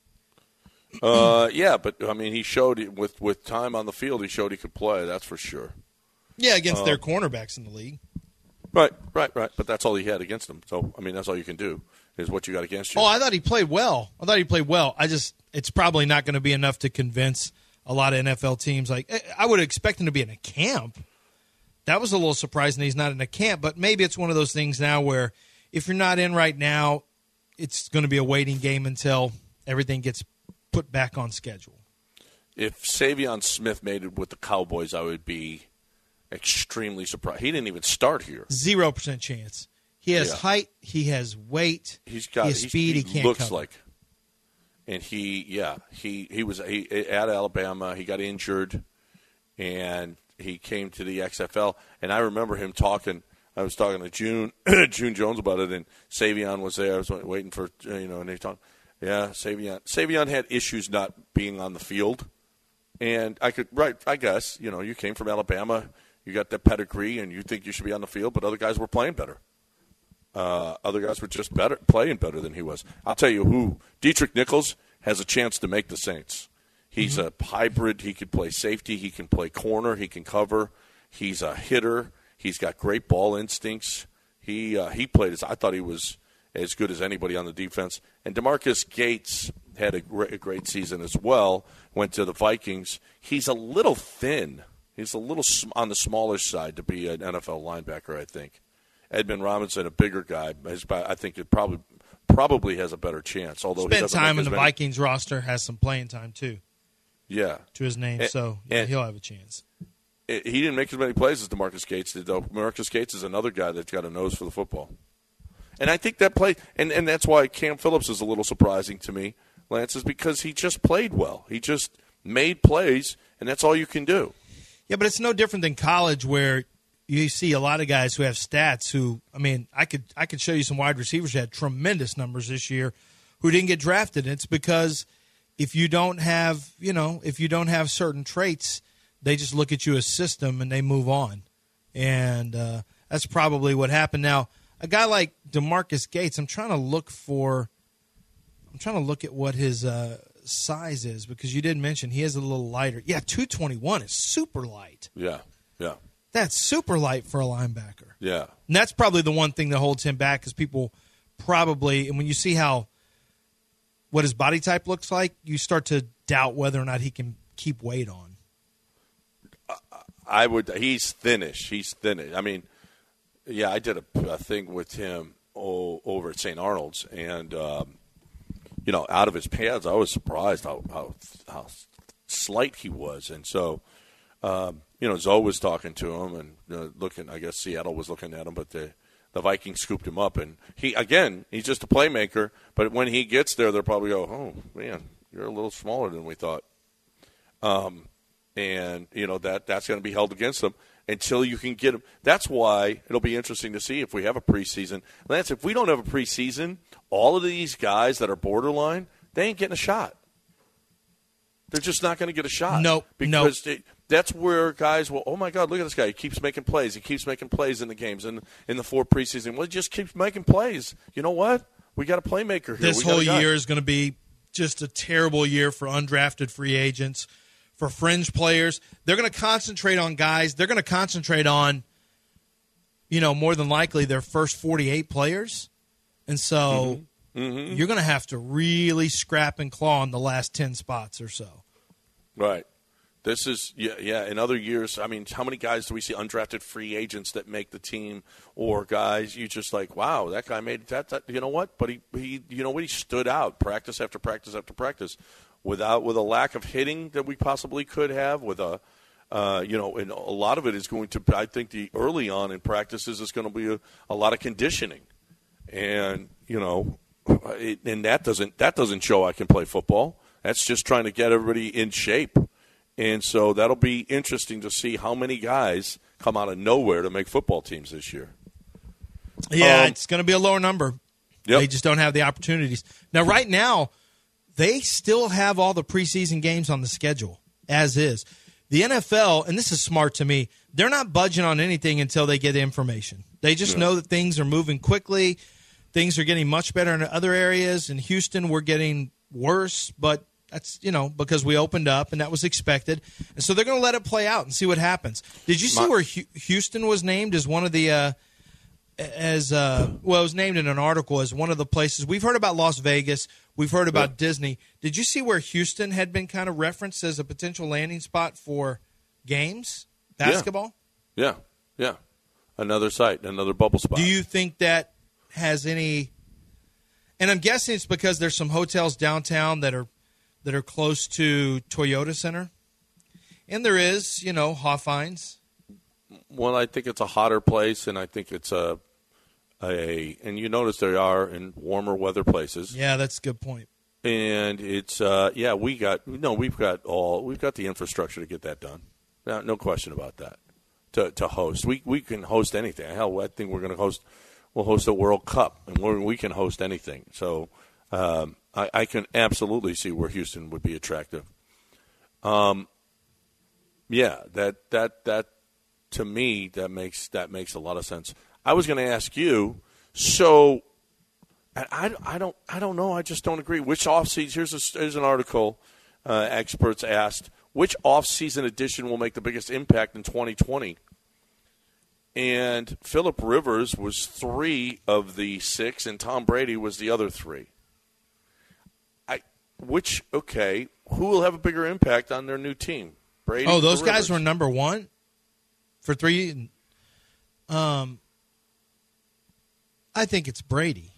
Speaker 4: Uh, yeah, but I mean, he showed it with with time on the field. He showed he could play. That's for sure.
Speaker 5: Yeah, against
Speaker 4: uh,
Speaker 5: their cornerbacks in the league.
Speaker 4: Right, right, right. But that's all he had against him. So I mean, that's all you can do is what you got against you.
Speaker 5: Oh, I thought he played well. I thought he played well. I just it's probably not going to be enough to convince a lot of N F L teams. Like I would expect him to be in a camp. That was a little surprising he's not in a camp, but maybe it's one of those things now where if you're not in right now, it's going to be a waiting game until everything gets put back on schedule.
Speaker 4: If Savion Smith made it with the Cowboys, I would be extremely surprised. He didn't even start here.
Speaker 5: Zero percent chance. He has
Speaker 4: yeah.
Speaker 5: height. He has weight.
Speaker 4: He's got
Speaker 5: he has speed.
Speaker 4: He,
Speaker 5: he can't
Speaker 4: looks
Speaker 5: cover.
Speaker 4: like. And he, yeah, he, he was he, at Alabama. He got injured, and he came to the X F L. And I remember him talking. Uh, I was talking to June June Jones about it, and Savion was there. I was waiting for, you know, and they talked. Yeah, Savion. Savion had issues not being on the field. And I could, right, I guess, you know, you came from Alabama, you got that pedigree, and you think you should be on the field, but other guys were playing better. Uh, other guys were just better, playing better than he was. I'll tell you who, Dietrich Nichols has a chance to make the Saints. He's mm-hmm. a hybrid. He can play safety. He can play corner. He can cover. He's a hitter. He's got great ball instincts. He uh, he played as, I thought he was as good as anybody on the defense. And DeMarcus Gates had a great, a great season as well, went to the Vikings. He's a little thin. He's a little sm- on the smaller side to be an N F L linebacker, I think. Edmund Robinson, a bigger guy, I think it probably probably has a better chance. Although
Speaker 5: spent
Speaker 4: he doesn't
Speaker 5: time in the
Speaker 4: many.
Speaker 5: Vikings roster, has some playing time too.
Speaker 4: Yeah,
Speaker 5: to his name,
Speaker 4: and,
Speaker 5: so yeah,
Speaker 4: and,
Speaker 5: he'll have a chance.
Speaker 4: He didn't make as many plays as DeMarcus Gates did, though. DeMarcus Gates is another guy that's got a nose for the football. And I think that play, and, and that's why Cam Phillips is a little surprising to me, Lance, is because he just played well. He just made plays, and that's all you can do.
Speaker 5: Yeah, but it's no different than college where you see a lot of guys who have stats who, I mean, I could I could show you some wide receivers who had tremendous numbers this year who didn't get drafted. And it's because if you don't have, you know, if you don't have certain traits, they just look at you as system and they move on. And uh, that's probably what happened. Now, a guy like DeMarcus Gates, I'm trying to look for I'm trying to look at what his uh, size is because you did mention he is a little lighter. Yeah, two twenty-one is super light.
Speaker 4: Yeah, yeah.
Speaker 5: That's super light for a linebacker.
Speaker 4: Yeah.
Speaker 5: And that's probably the one thing that holds him back because people probably, and when you see how what his body type looks like, you start to doubt whether or not he can keep weight on.
Speaker 4: I would. He's thinnish. He's thinnish. I mean, yeah, I did a, a thing with him oh, over at Saint Arnold's, and um, you know, out of his pads, I was surprised how how, how slight he was, and so um, you know, Zoe was talking to him and uh, looking. I guess Seattle was looking at him, but the the Vikings scooped him up, and he again, he's just a playmaker. But when he gets there, they'll probably go, "Oh man, you're a little smaller than we thought." Um. And, you know, that that's going to be held against them until you can get them. That's why it'll be interesting to see if we have a preseason. Lance, if we don't have a preseason, all of these guys that are borderline, they ain't getting a shot. They're just not going to get a shot.
Speaker 5: Nope.
Speaker 4: Because
Speaker 5: nope.
Speaker 4: They, that's where guys will, oh, my God, look at this guy. He keeps making plays. He keeps making plays in the games and in, in the four preseason. Well, he just keeps making plays. You know what? We got a playmaker here.
Speaker 5: This
Speaker 4: we
Speaker 5: whole year is going to be just a terrible year for undrafted free agents. For fringe players, they're going to concentrate on guys. They're going to concentrate on, you know, more than likely their first forty-eight players. And so
Speaker 4: mm-hmm. Mm-hmm.
Speaker 5: you're going to have to really scrap and claw in the last ten spots or so.
Speaker 4: Right. This is, yeah, yeah. In other years, I mean, how many guys do we see undrafted free agents that make the team or guys you just like, wow, that guy made that, that you know what? But he, he, you know what? He stood out practice after practice after practice. Without with a lack of hitting that we possibly could have, with a, uh, you know, and a lot of it is going to. I think the early on in practices is going to be a, a lot of conditioning, and you know, it, and that doesn't that doesn't show I can play football. That's just trying to get everybody in shape, and so that'll be interesting to see how many guys come out of nowhere to make football teams this year.
Speaker 5: Yeah,
Speaker 4: um,
Speaker 5: it's going to be a lower number.
Speaker 4: Yep.
Speaker 5: They just don't have the opportunities now. Right now. They still have all the preseason games on the schedule, as is. The N F L, and this is smart to me, they're not budging on anything until they get information. They just yeah. know that things are moving quickly. Things are getting much better in other areas. In Houston, we're getting worse, but that's, you know, because we opened up, and that was expected. And so they're going to let it play out and see what happens. Did you see My- where Houston was named as one of the uh, – as uh, well, it was named in an article as one of the places. We've heard about Las Vegas. We've heard about yeah. Disney. Did you see where Houston had been kind of referenced as a potential landing spot for games, basketball?
Speaker 4: Yeah, yeah. yeah. Another site, another bubble spot.
Speaker 5: Do you think that has any – and I'm guessing it's because there's some hotels downtown that are that are close to Toyota Center. And there is, you know, Hoffines.
Speaker 4: Well, I think it's a hotter place, and I think it's a – A, and you notice they are in warmer weather places.
Speaker 5: Yeah, that's a good point.
Speaker 4: And it's uh, yeah, we got no, we've got all we've got the infrastructure to get that done. No, no question about that. to, to host. We we can host anything. Hell, I think we're going to host. We'll host a World Cup, and we're, we can host anything. So um, I, I can absolutely see where Houston would be attractive. Um, yeah, that that that to me that makes that makes a lot of sense. I was going to ask you. So, I, I don't I don't know. I just don't agree. Which offseason? Here's a, here's an article. Uh, experts asked which offseason edition will make the biggest impact in twenty twenty. And Phillip Rivers was three of the six, and Tom Brady was the other three. I, which, okay, who will have a bigger impact on their new team? Brady
Speaker 5: Oh, those
Speaker 4: or
Speaker 5: guys
Speaker 4: Rivers?
Speaker 5: were number one for three. Um, I think it's Brady.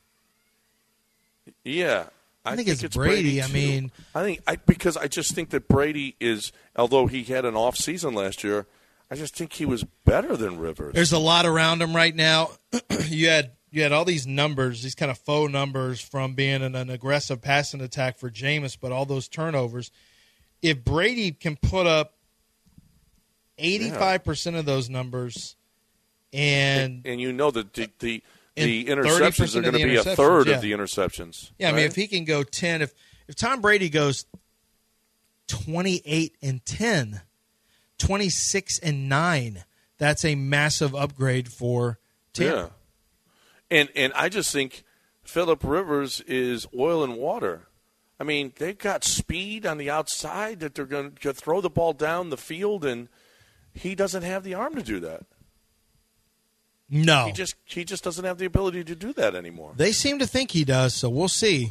Speaker 4: Yeah. I,
Speaker 5: I think,
Speaker 4: think
Speaker 5: it's,
Speaker 4: it's
Speaker 5: Brady.
Speaker 4: Brady
Speaker 5: I
Speaker 4: too.
Speaker 5: mean,
Speaker 4: I think I, because I just think that Brady is, although he had an off season last year, I just think he was better than Rivers.
Speaker 5: There's a lot around him right now. you had you had all these numbers, these kind of faux numbers from being an, an aggressive passing attack for Jameis, but all those turnovers. If Brady can put up eighty-five percent yeah. of those numbers, and
Speaker 4: and, and you know that the the, the
Speaker 5: and
Speaker 4: interceptions are going to be a third yeah. of the interceptions.
Speaker 5: Yeah,
Speaker 4: right?
Speaker 5: I mean, if he can go ten, if if Tom Brady goes twenty-eight and ten. twenty-six and nine. That's a massive upgrade for Tampa.
Speaker 4: Yeah. And and I just think Phillip Rivers is oil and water. I mean, they've got speed on the outside that they're going to throw the ball down the field, and he doesn't have the arm to do that.
Speaker 5: No.
Speaker 4: He just he just doesn't have the ability to do that anymore.
Speaker 5: They seem to think he does, so we'll see.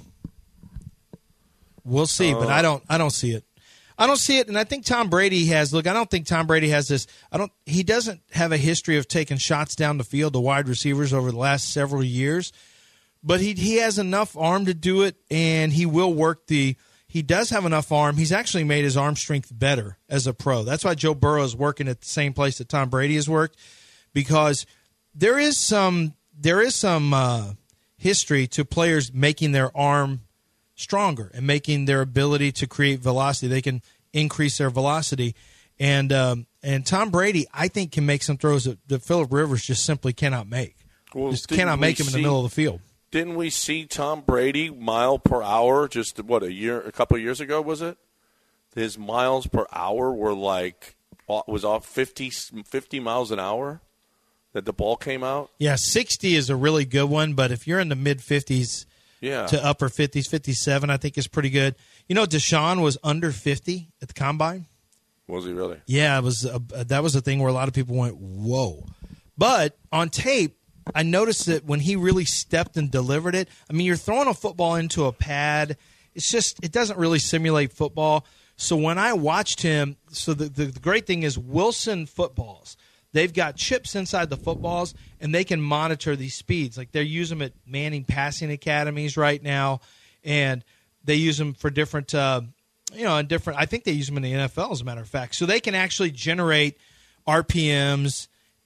Speaker 5: We'll see, uh, but I don't I don't see it. I don't see it, and I think Tom Brady has. Look, I don't think Tom Brady has this. I don't. He doesn't have a history of taking shots down the field to wide receivers over the last several years, but he he has enough arm to do it, and he will work the. He does have enough arm. He's actually made his arm strength better as a pro. That's why Joe Burrow is working at the same place that Tom Brady has worked, because there is some there is some uh, history to players making their arm stronger and making their ability to create velocity. They can increase their velocity. And um, and Tom Brady, I think, can make some throws that, that Phillip Rivers just simply cannot make.
Speaker 4: Well,
Speaker 5: just cannot make him
Speaker 4: see,
Speaker 5: in the middle of the field.
Speaker 4: Didn't we see Tom Brady mile per hour just, what, a year, a couple of years ago, was it? His miles per hour were like, was off fifty, fifty miles an hour that the ball came out?
Speaker 5: Yeah, sixty is a really good one, but if you're in the mid-fifties,
Speaker 4: Yeah.
Speaker 5: to upper fifties, fifty-seven, I think is pretty good. You know, Deshaun was under fifty at the combine.
Speaker 4: Was he really?
Speaker 5: Yeah, it was. A, that was a thing where a lot of people went, "Whoa!" But on tape, I noticed that when he really stepped and delivered it. I mean, you're throwing a football into a pad. It's just it doesn't really simulate football. So when I watched him, so the the, the great thing is Wilson footballs. They've got chips inside the footballs, and they can monitor these speeds. Like they're using them at Manning passing academies right now, and they use them for different, uh, you know, and different. I think they use them in the N F L, as a matter of fact. So they can actually generate R P Ms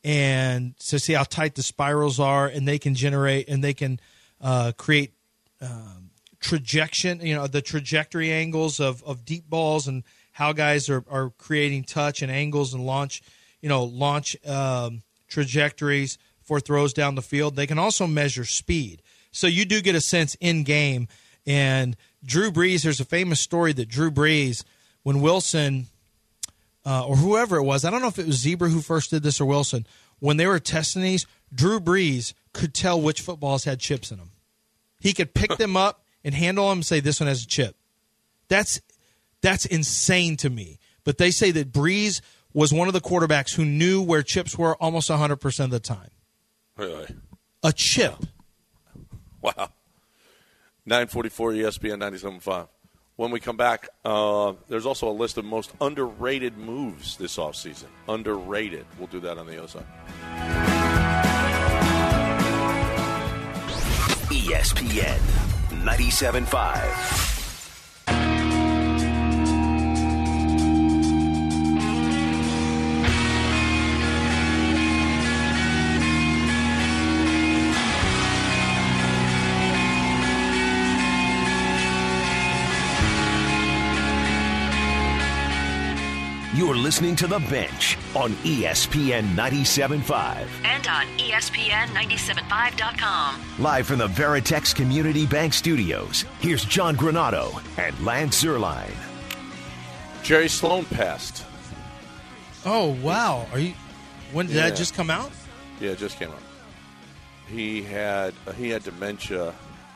Speaker 5: and to see how tight the spirals are, and they can generate and they can uh, create um, trajection, you know, the trajectory angles of, of deep balls and how guys are, are creating touch and angles and launch. You know, launch um, trajectories for throws down the field. They can also measure speed. So you do get a sense in game. And Drew Brees, there's a famous story that Drew Brees, when Wilson uh, or whoever it was, I don't know if it was Zebra who first did this or Wilson, when they were testing these, Drew Brees could tell which footballs had chips in them. He could pick them up and handle them and say, this one has a chip. That's that's insane to me. But they say that Brees was one of the quarterbacks who knew where chips were almost one hundred percent of the time.
Speaker 4: Really?
Speaker 5: A chip.
Speaker 4: Wow. nine forty-four E S P N ninety-seven point five. When we come back, uh, there's also a list of most underrated moves this offseason. Underrated. We'll do that on the other side.
Speaker 2: E S P N ninety-seven point five. You're listening to The Bench on E S P N ninety-seven point five.
Speaker 3: And on E S P N ninety-seven point five dot com.
Speaker 2: Live from the Veritex Community Bank Studios, here's John Granado and Lance Zierlein.
Speaker 4: Jerry Sloan passed.
Speaker 5: Oh, wow. Are you? When did
Speaker 4: Yeah.
Speaker 5: that just come out?
Speaker 4: Yeah, it just came out. He had uh, he had dementia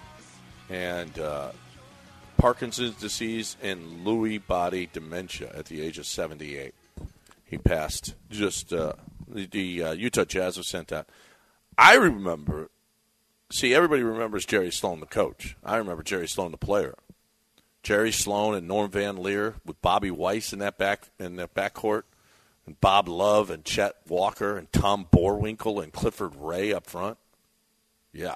Speaker 4: and uh, Parkinson's disease and Lewy body dementia at the age of seventy-eight. He passed. Just uh, the, the uh, Utah Jazz was sent out. I remember. See, everybody remembers Jerry Sloan, the coach. I remember Jerry Sloan, the player. Jerry Sloan and Norm Van Leer with Bobby Weiss in that back in that backcourt, and Bob Love and Chet Walker and Tom Boerwinkle and Clifford Ray up front. Yeah.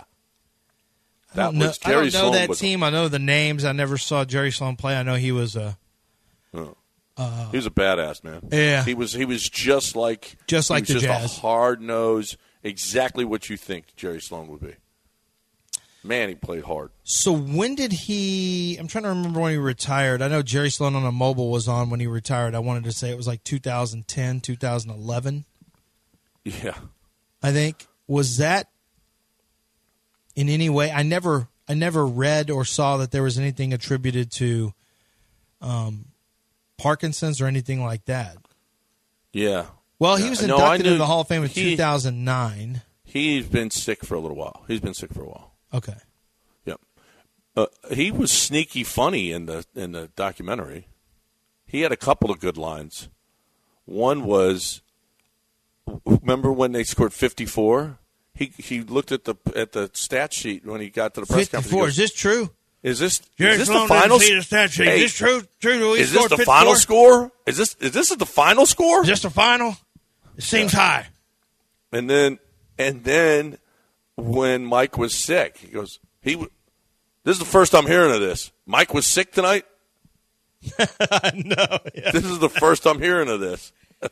Speaker 5: I don't know,
Speaker 4: was Jerry
Speaker 5: I don't know
Speaker 4: Sloan
Speaker 5: that
Speaker 4: was,
Speaker 5: team. I know the names. I never saw Jerry Sloan play. I know he was a.
Speaker 4: Oh.
Speaker 5: Uh,
Speaker 4: he was a badass, man.
Speaker 5: Yeah,
Speaker 4: he was. He was just like
Speaker 5: just like
Speaker 4: he was
Speaker 5: the
Speaker 4: just
Speaker 5: Jazz.
Speaker 4: A hard nose, exactly what you think Jerry Sloan would be. Man, he played hard.
Speaker 5: So when did he? I'm trying to remember when he retired. I know Jerry Sloan on a mobile was on when he retired. I wanted to say it was like two thousand ten, two thousand eleven.
Speaker 4: Yeah,
Speaker 5: I think was that. In any way, I never, I never read or saw that there was anything attributed to um, Parkinson's or anything like that.
Speaker 4: Yeah.
Speaker 5: Well, he
Speaker 4: yeah.
Speaker 5: was
Speaker 4: no,
Speaker 5: inducted
Speaker 4: knew,
Speaker 5: into the Hall of Fame in
Speaker 4: he,
Speaker 5: two thousand nine.
Speaker 4: He's been sick for a little while. He's been sick for a while.
Speaker 5: Okay.
Speaker 4: Yep. Uh, he was sneaky funny in the in the documentary. He had a couple of good lines. One was, remember when they scored fifty-four? He he looked at the at the stat sheet when he got to the press conference.
Speaker 5: fifty-four. Is this true?
Speaker 4: Is this
Speaker 5: Jerry
Speaker 4: is this
Speaker 5: Sloan
Speaker 4: the final?
Speaker 5: didn't see the stat sheet.
Speaker 4: Hey,
Speaker 5: is this true? True?
Speaker 4: Is this the final score? Is this is this the final score?
Speaker 5: Is this the final? It seems
Speaker 4: Yeah.
Speaker 5: high.
Speaker 4: And then and then when Mike was sick, he goes, he. w- This is the first I'm hearing of this. Mike was sick tonight.
Speaker 5: No. Yeah.
Speaker 4: This is the first I'm hearing of this.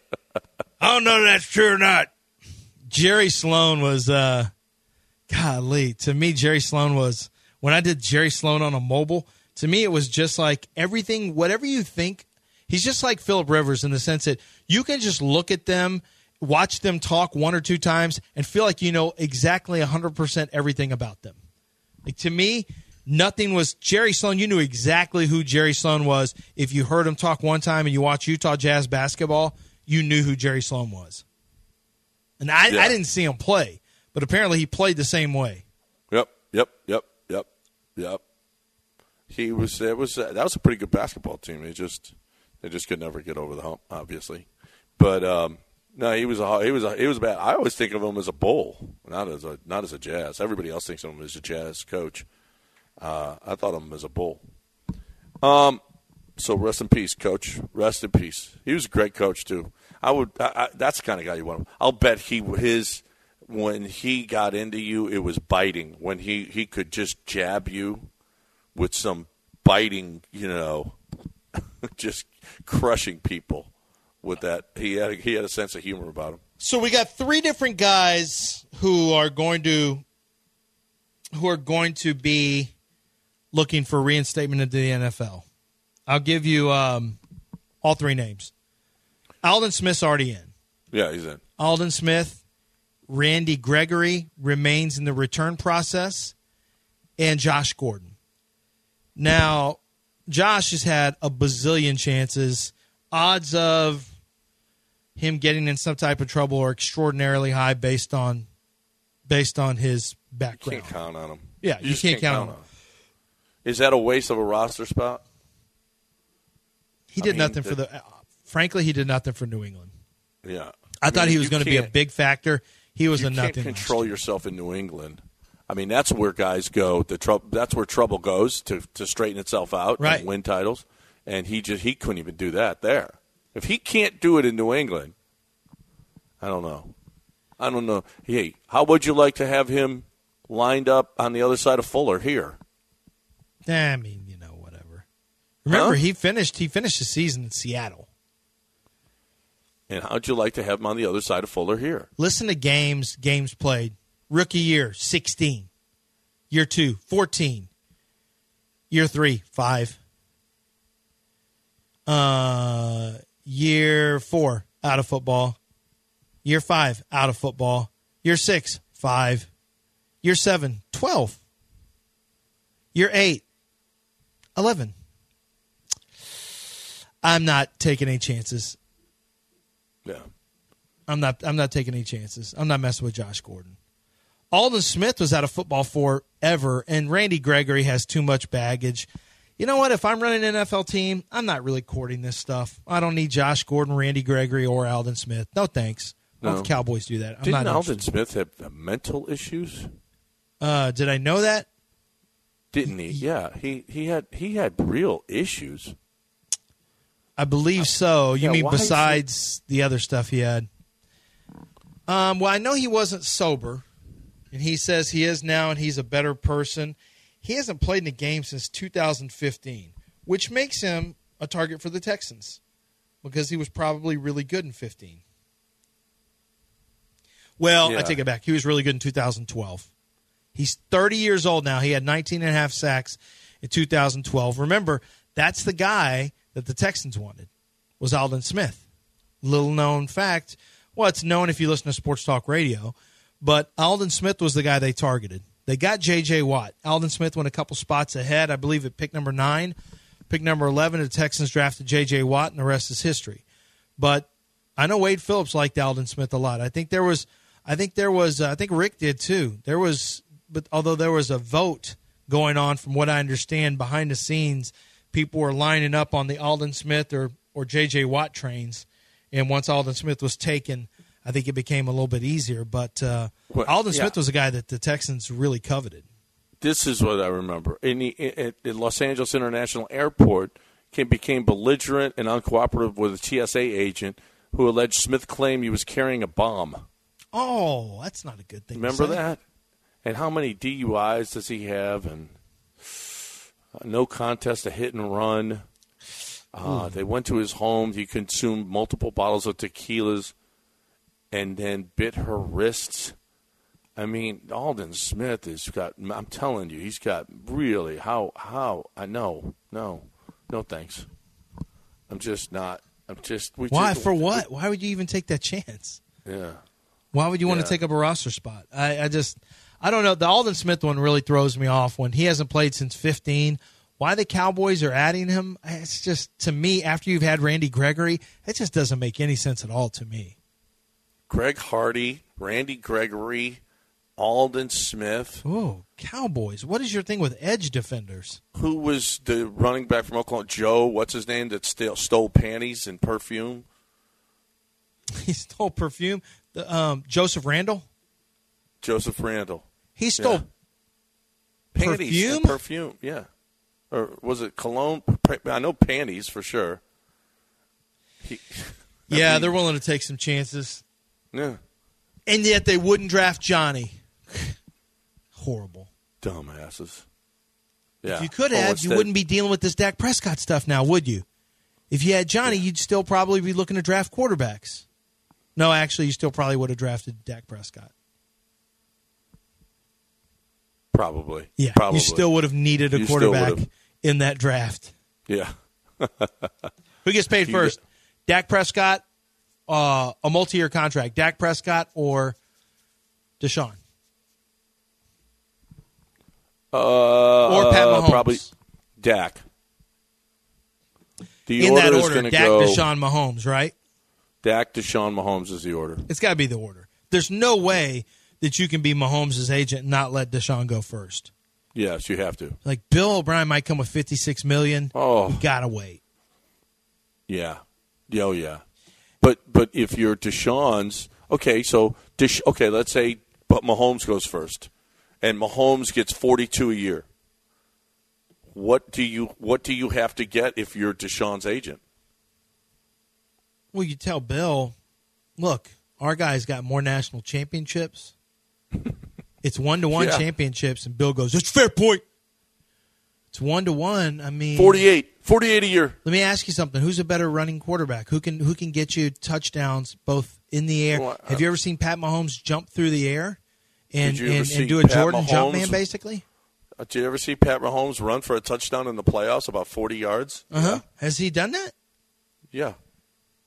Speaker 5: I don't know if that's true or not. Jerry Sloan was, uh, golly, to me, Jerry Sloan was, when I did Jerry Sloan on a mobile, to me it was just like everything, whatever you think, he's just like Phillip Rivers in the sense that you can just look at them, watch them talk one or two times, and feel like you know exactly one hundred percent everything about them. Like, to me, nothing was Jerry Sloan. You knew exactly who Jerry Sloan was. If you heard him talk one time and you watch Utah Jazz basketball, you knew who Jerry Sloan was. And I,
Speaker 4: Yeah.
Speaker 5: I didn't see him play, but apparently he played the same way.
Speaker 4: Yep, yep, yep, yep, yep. He was. It was. Uh, that was a pretty good basketball team. They just, they just could never get over the hump, obviously. But um, no, he was a. He was a. He was bad. I always think of him as a Bull, not as a. Not as a Jazz. Everybody else thinks of him as a Jazz coach. Uh, I thought of him as a Bull. Um. So rest in peace, Coach. Rest in peace. He was a great coach too. I would. I, I, that's the kind of guy you want. I'll bet he his when he got into you, it was biting. When he, he could just jab you with some biting, you know, just crushing people with that. He had a, he had a sense of humor about him.
Speaker 5: So we got three different guys who are going to who are going to be looking for reinstatement into the N F L. I'll give you um, all three names. Alden Smith's already in.
Speaker 4: Yeah, he's in.
Speaker 5: Alden Smith, Randy Gregory remains in the return process, and Josh Gordon. Now, Josh has had a bazillion chances. Odds of him getting in some type of trouble are extraordinarily high based on based on his background.
Speaker 4: You can't count on him.
Speaker 5: Yeah, you,
Speaker 4: just
Speaker 5: can't, count, on him.
Speaker 4: him. Is that a waste of a roster spot?
Speaker 5: He did
Speaker 4: I mean,
Speaker 5: nothing for
Speaker 4: the-
Speaker 5: the. Uh, frankly, he did nothing for New England.
Speaker 4: Yeah.
Speaker 5: I, thought
Speaker 4: mean,
Speaker 5: he was
Speaker 4: you
Speaker 5: going to be a
Speaker 4: can't-
Speaker 5: big factor. He was
Speaker 4: you
Speaker 5: a nothing.
Speaker 4: can't
Speaker 5: last
Speaker 4: control
Speaker 5: year.
Speaker 4: yourself in New England. I mean, that's where guys go. The trouble. That's where trouble goes to, to straighten itself out
Speaker 5: Right.
Speaker 4: and win titles. And he just he couldn't even do that there. If he can't do it in New England, I don't know. I don't know. Hey, how would you like to have him lined up on the other side of Fuller here?
Speaker 5: I mean, you know, whatever. Remember,
Speaker 4: Huh?
Speaker 5: he finished. He finished the season in Seattle.
Speaker 4: And how'd you like to have him on the other side of Fuller here?
Speaker 5: Listen to games. Games played. Rookie year, sixteen. Year two, fourteen. Year three, five. Uh, Year four, out of football. Year five, out of football. Year six, five. Year seven, twelve. Year eight, eleven. I'm not taking any chances.
Speaker 4: Yeah.
Speaker 5: I'm not I'm not taking any chances. I'm not messing with Josh Gordon. Aldon Smith was out of football forever, and Randy Gregory has too much baggage. You know what? If I'm running an N F L team, I'm not really courting this stuff. I don't need Josh Gordon, Randy Gregory, or Aldon Smith. No thanks.
Speaker 4: No.
Speaker 5: Let the Cowboys do that. I'm
Speaker 4: Didn't
Speaker 5: not
Speaker 4: Aldon Smith have uh, mental issues?
Speaker 5: Uh, did I know that?
Speaker 4: Didn't he? Yeah, he, he had he had real issues.
Speaker 5: I believe so. You
Speaker 4: Yeah,
Speaker 5: mean
Speaker 4: why
Speaker 5: besides the other stuff he had? Um, well, I know he wasn't sober, and he says he is now, and he's a better person. He hasn't played in a game since two thousand fifteen, which makes him a target for the Texans because he was probably really good in fifteen. Well,
Speaker 4: Yeah.
Speaker 5: I take it back. He was really good in two thousand twelve. He's thirty years old now. He had nineteen and a half sacks in two thousand twelve. Remember, that's the guy that the Texans wanted, was Aldon Smith. Little known fact. Well, it's known if you listen to Sports Talk Radio, but Aldon Smith was the guy they targeted. They got J J. Watt. Aldon Smith went a couple spots ahead, I believe, at pick number nine. Pick number eleven, the Texans drafted J J. Watt, and the rest is history. But I know Wade Phillips liked Aldon Smith a lot. I think there was, I think there was, uh, I think Rick did too. There was, but although there was a vote going on, from what I understand, behind the scenes, people were lining up on the Aldon Smith or or J J. Watt trains. And once Aldon Smith was taken, I think it became a little bit easier. But uh,
Speaker 4: Well,
Speaker 5: Aldon
Speaker 4: yeah.
Speaker 5: Smith was a guy that the Texans really coveted.
Speaker 4: This is what I remember. In, the, in, in Los Angeles International Airport, came, became belligerent and uncooperative with a T S A agent who alleged Smith claimed he was carrying a bomb.
Speaker 5: Oh, that's not a good thing. to
Speaker 4: Remember
Speaker 5: say.
Speaker 4: that? And how many D U Is does he have? And uh, no contest, a hit and run. Uh, they went to his home. He consumed multiple bottles of tequilas and then bit her wrists. I mean, Aldon Smith has got, I'm telling you, he's got really, how, how, I know, no, no thanks. I'm just not, I'm just, we
Speaker 5: Why?
Speaker 4: just,
Speaker 5: For what? Why would you even take that chance?
Speaker 4: Yeah.
Speaker 5: Why would you want
Speaker 4: Yeah.
Speaker 5: to take up a roster spot? I, I just, I don't know. The Aldon Smith one really throws me off when he hasn't played since fifteen. Why the Cowboys are adding him, it's just, to me, after you've had Randy Gregory, it just doesn't make any sense at all to me.
Speaker 4: Greg Hardy, Randy Gregory, Aldon Smith.
Speaker 5: Oh, Cowboys. What is your thing with edge defenders?
Speaker 4: Who was the running back from Oklahoma? Joe, what's his name, that still stole panties and perfume?
Speaker 5: He stole perfume. The, um, Joseph Randall?
Speaker 4: Joseph Randall.
Speaker 5: He stole
Speaker 4: Yeah. Panties
Speaker 5: perfume?
Speaker 4: and perfume, yeah. Or was it cologne? I know panties for sure. He,
Speaker 5: Yeah,
Speaker 4: I mean,
Speaker 5: they're willing to take some chances.
Speaker 4: yeah,
Speaker 5: And yet they wouldn't draft Johnny. Horrible.
Speaker 4: dumbasses. Yeah.
Speaker 5: If you could
Speaker 4: Oh,
Speaker 5: have, you
Speaker 4: instead-
Speaker 5: wouldn't be dealing with this Dak Prescott stuff now, would you? If you had Johnny, you'd still probably be looking to draft quarterbacks. No, actually, you still probably would have drafted Dak Prescott.
Speaker 4: Probably.
Speaker 5: Yeah,
Speaker 4: Probably.
Speaker 5: you still would have needed a
Speaker 4: You still
Speaker 5: quarterback
Speaker 4: would've.
Speaker 5: in that draft.
Speaker 4: Yeah.
Speaker 5: Who gets paid
Speaker 4: You
Speaker 5: first?
Speaker 4: get-
Speaker 5: Dak Prescott, uh, a multi-year contract. Dak Prescott or Deshaun?
Speaker 4: Uh,
Speaker 5: Or Pat Mahomes?
Speaker 4: Probably Dak. The
Speaker 5: In
Speaker 4: order
Speaker 5: that
Speaker 4: is
Speaker 5: order,
Speaker 4: going to
Speaker 5: Dak,
Speaker 4: go
Speaker 5: Deshaun, Mahomes, right?
Speaker 4: Dak, Deshaun, Mahomes is the order.
Speaker 5: It's got to be the order. There's no way that you can be Mahomes' agent and not let Deshaun go first.
Speaker 4: Yes, you have to.
Speaker 5: Like Bill O'Brien might come with fifty-six million dollars.
Speaker 4: Oh.
Speaker 5: You gotta wait.
Speaker 4: Yeah. Oh, yeah. But but if you're Deshaun's, okay, so Desha- okay, let's say, but Mahomes goes first, and Mahomes gets forty-two a year. What do you what do you have to get if you're Deshaun's agent?
Speaker 5: Well, you tell Bill, look, our guy's got more national championships. It's one to one
Speaker 4: Yeah.
Speaker 5: championships, and Bill goes, "It's a fair point." It's one to one. I mean,
Speaker 4: forty-eight, forty-eight a year.
Speaker 5: Let me ask you something: who's a better running quarterback? Who can who can get you touchdowns both in the air?
Speaker 4: Well, uh,
Speaker 5: Have you ever seen Pat Mahomes jump through the air and
Speaker 4: Did you ever
Speaker 5: and,
Speaker 4: see
Speaker 5: and do a
Speaker 4: Pat
Speaker 5: Jordan jump
Speaker 4: Mahomes-
Speaker 5: man, basically?
Speaker 4: Uh, Did you ever see Pat Mahomes run for a touchdown in the playoffs about forty yards?
Speaker 5: Uh huh. Has he done that?
Speaker 4: Yeah.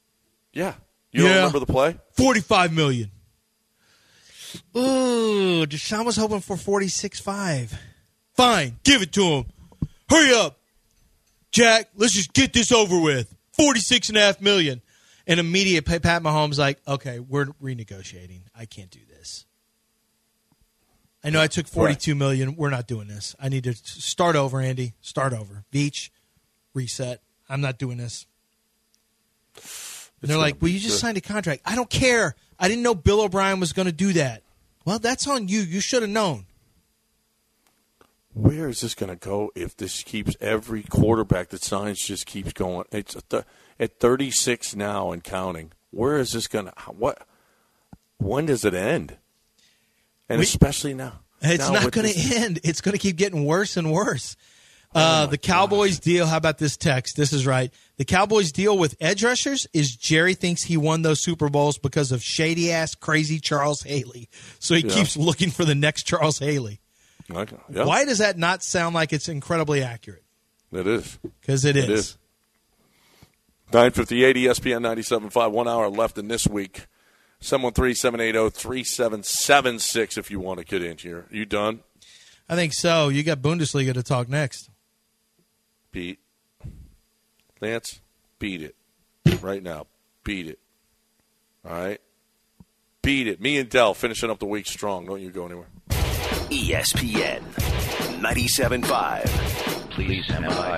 Speaker 4: Yeah. You don't
Speaker 5: Yeah.
Speaker 4: remember the play?
Speaker 5: forty-five million dollars. Ooh, Deshaun was hoping for forty-six point five. Fine, give it to him. Hurry up. Jack, let's just get this over with. forty-six point five million dollars. And immediate Pat Mahomes like, okay, we're renegotiating. I can't do this. I know I took forty-two million dollars. We're not doing this. I need to start over, Andy. Start over. Veach, reset. I'm not doing this. And they're like, well, you just signed a contract. I don't care. I didn't know Bill O'Brien was going to do that. Well, that's on you. You should have known.
Speaker 4: Where is this going to go if this keeps every quarterback that signs just keeps going? It's at thirty-six now and counting. Where is this going to – what? When does it end? And we, especially now.
Speaker 5: It's
Speaker 4: now
Speaker 5: not going to end. It's going to keep getting worse and worse. Uh, oh the Cowboys' gosh. deal, how about this text? This is right. The Cowboys' deal with edge rushers is Jerry thinks he won those Super Bowls because of shady-ass, crazy Charles Haley. So he yeah. keeps looking for the next Charles Haley.
Speaker 4: Okay. Yeah.
Speaker 5: Why does that not sound like it's incredibly accurate?
Speaker 4: It is.
Speaker 5: Because it is.
Speaker 4: It is. nine fifty-eight E S P N ninety-seven point five. One hour left in this week. seven one three, seven eight zero, three seven seven six if you want to get in here. You done?
Speaker 5: I think so. You got Bundesliga to talk next.
Speaker 4: Beat. Lance, beat it. Right now. Beat it. All right? Beat it. Me and Dell finishing up the week strong. Don't you go anywhere.
Speaker 2: E S P N ninety-seven point five. Please stand by.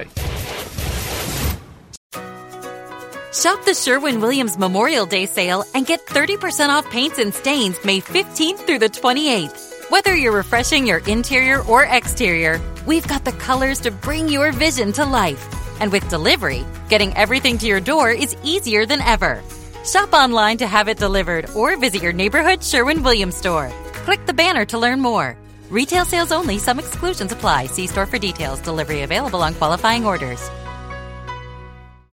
Speaker 10: Shop the Sherwin-Williams Memorial Day sale and get thirty percent off paints and stains May fifteenth through the twenty-eighth. Whether you're refreshing your interior or exterior, we've got the colors to bring your vision to life. And with delivery, getting everything to your door is easier than ever. Shop online to have it delivered or visit your neighborhood Sherwin-Williams store. Click the banner to learn more. Retail sales only. Some exclusions apply. See store for details. Delivery available on qualifying orders.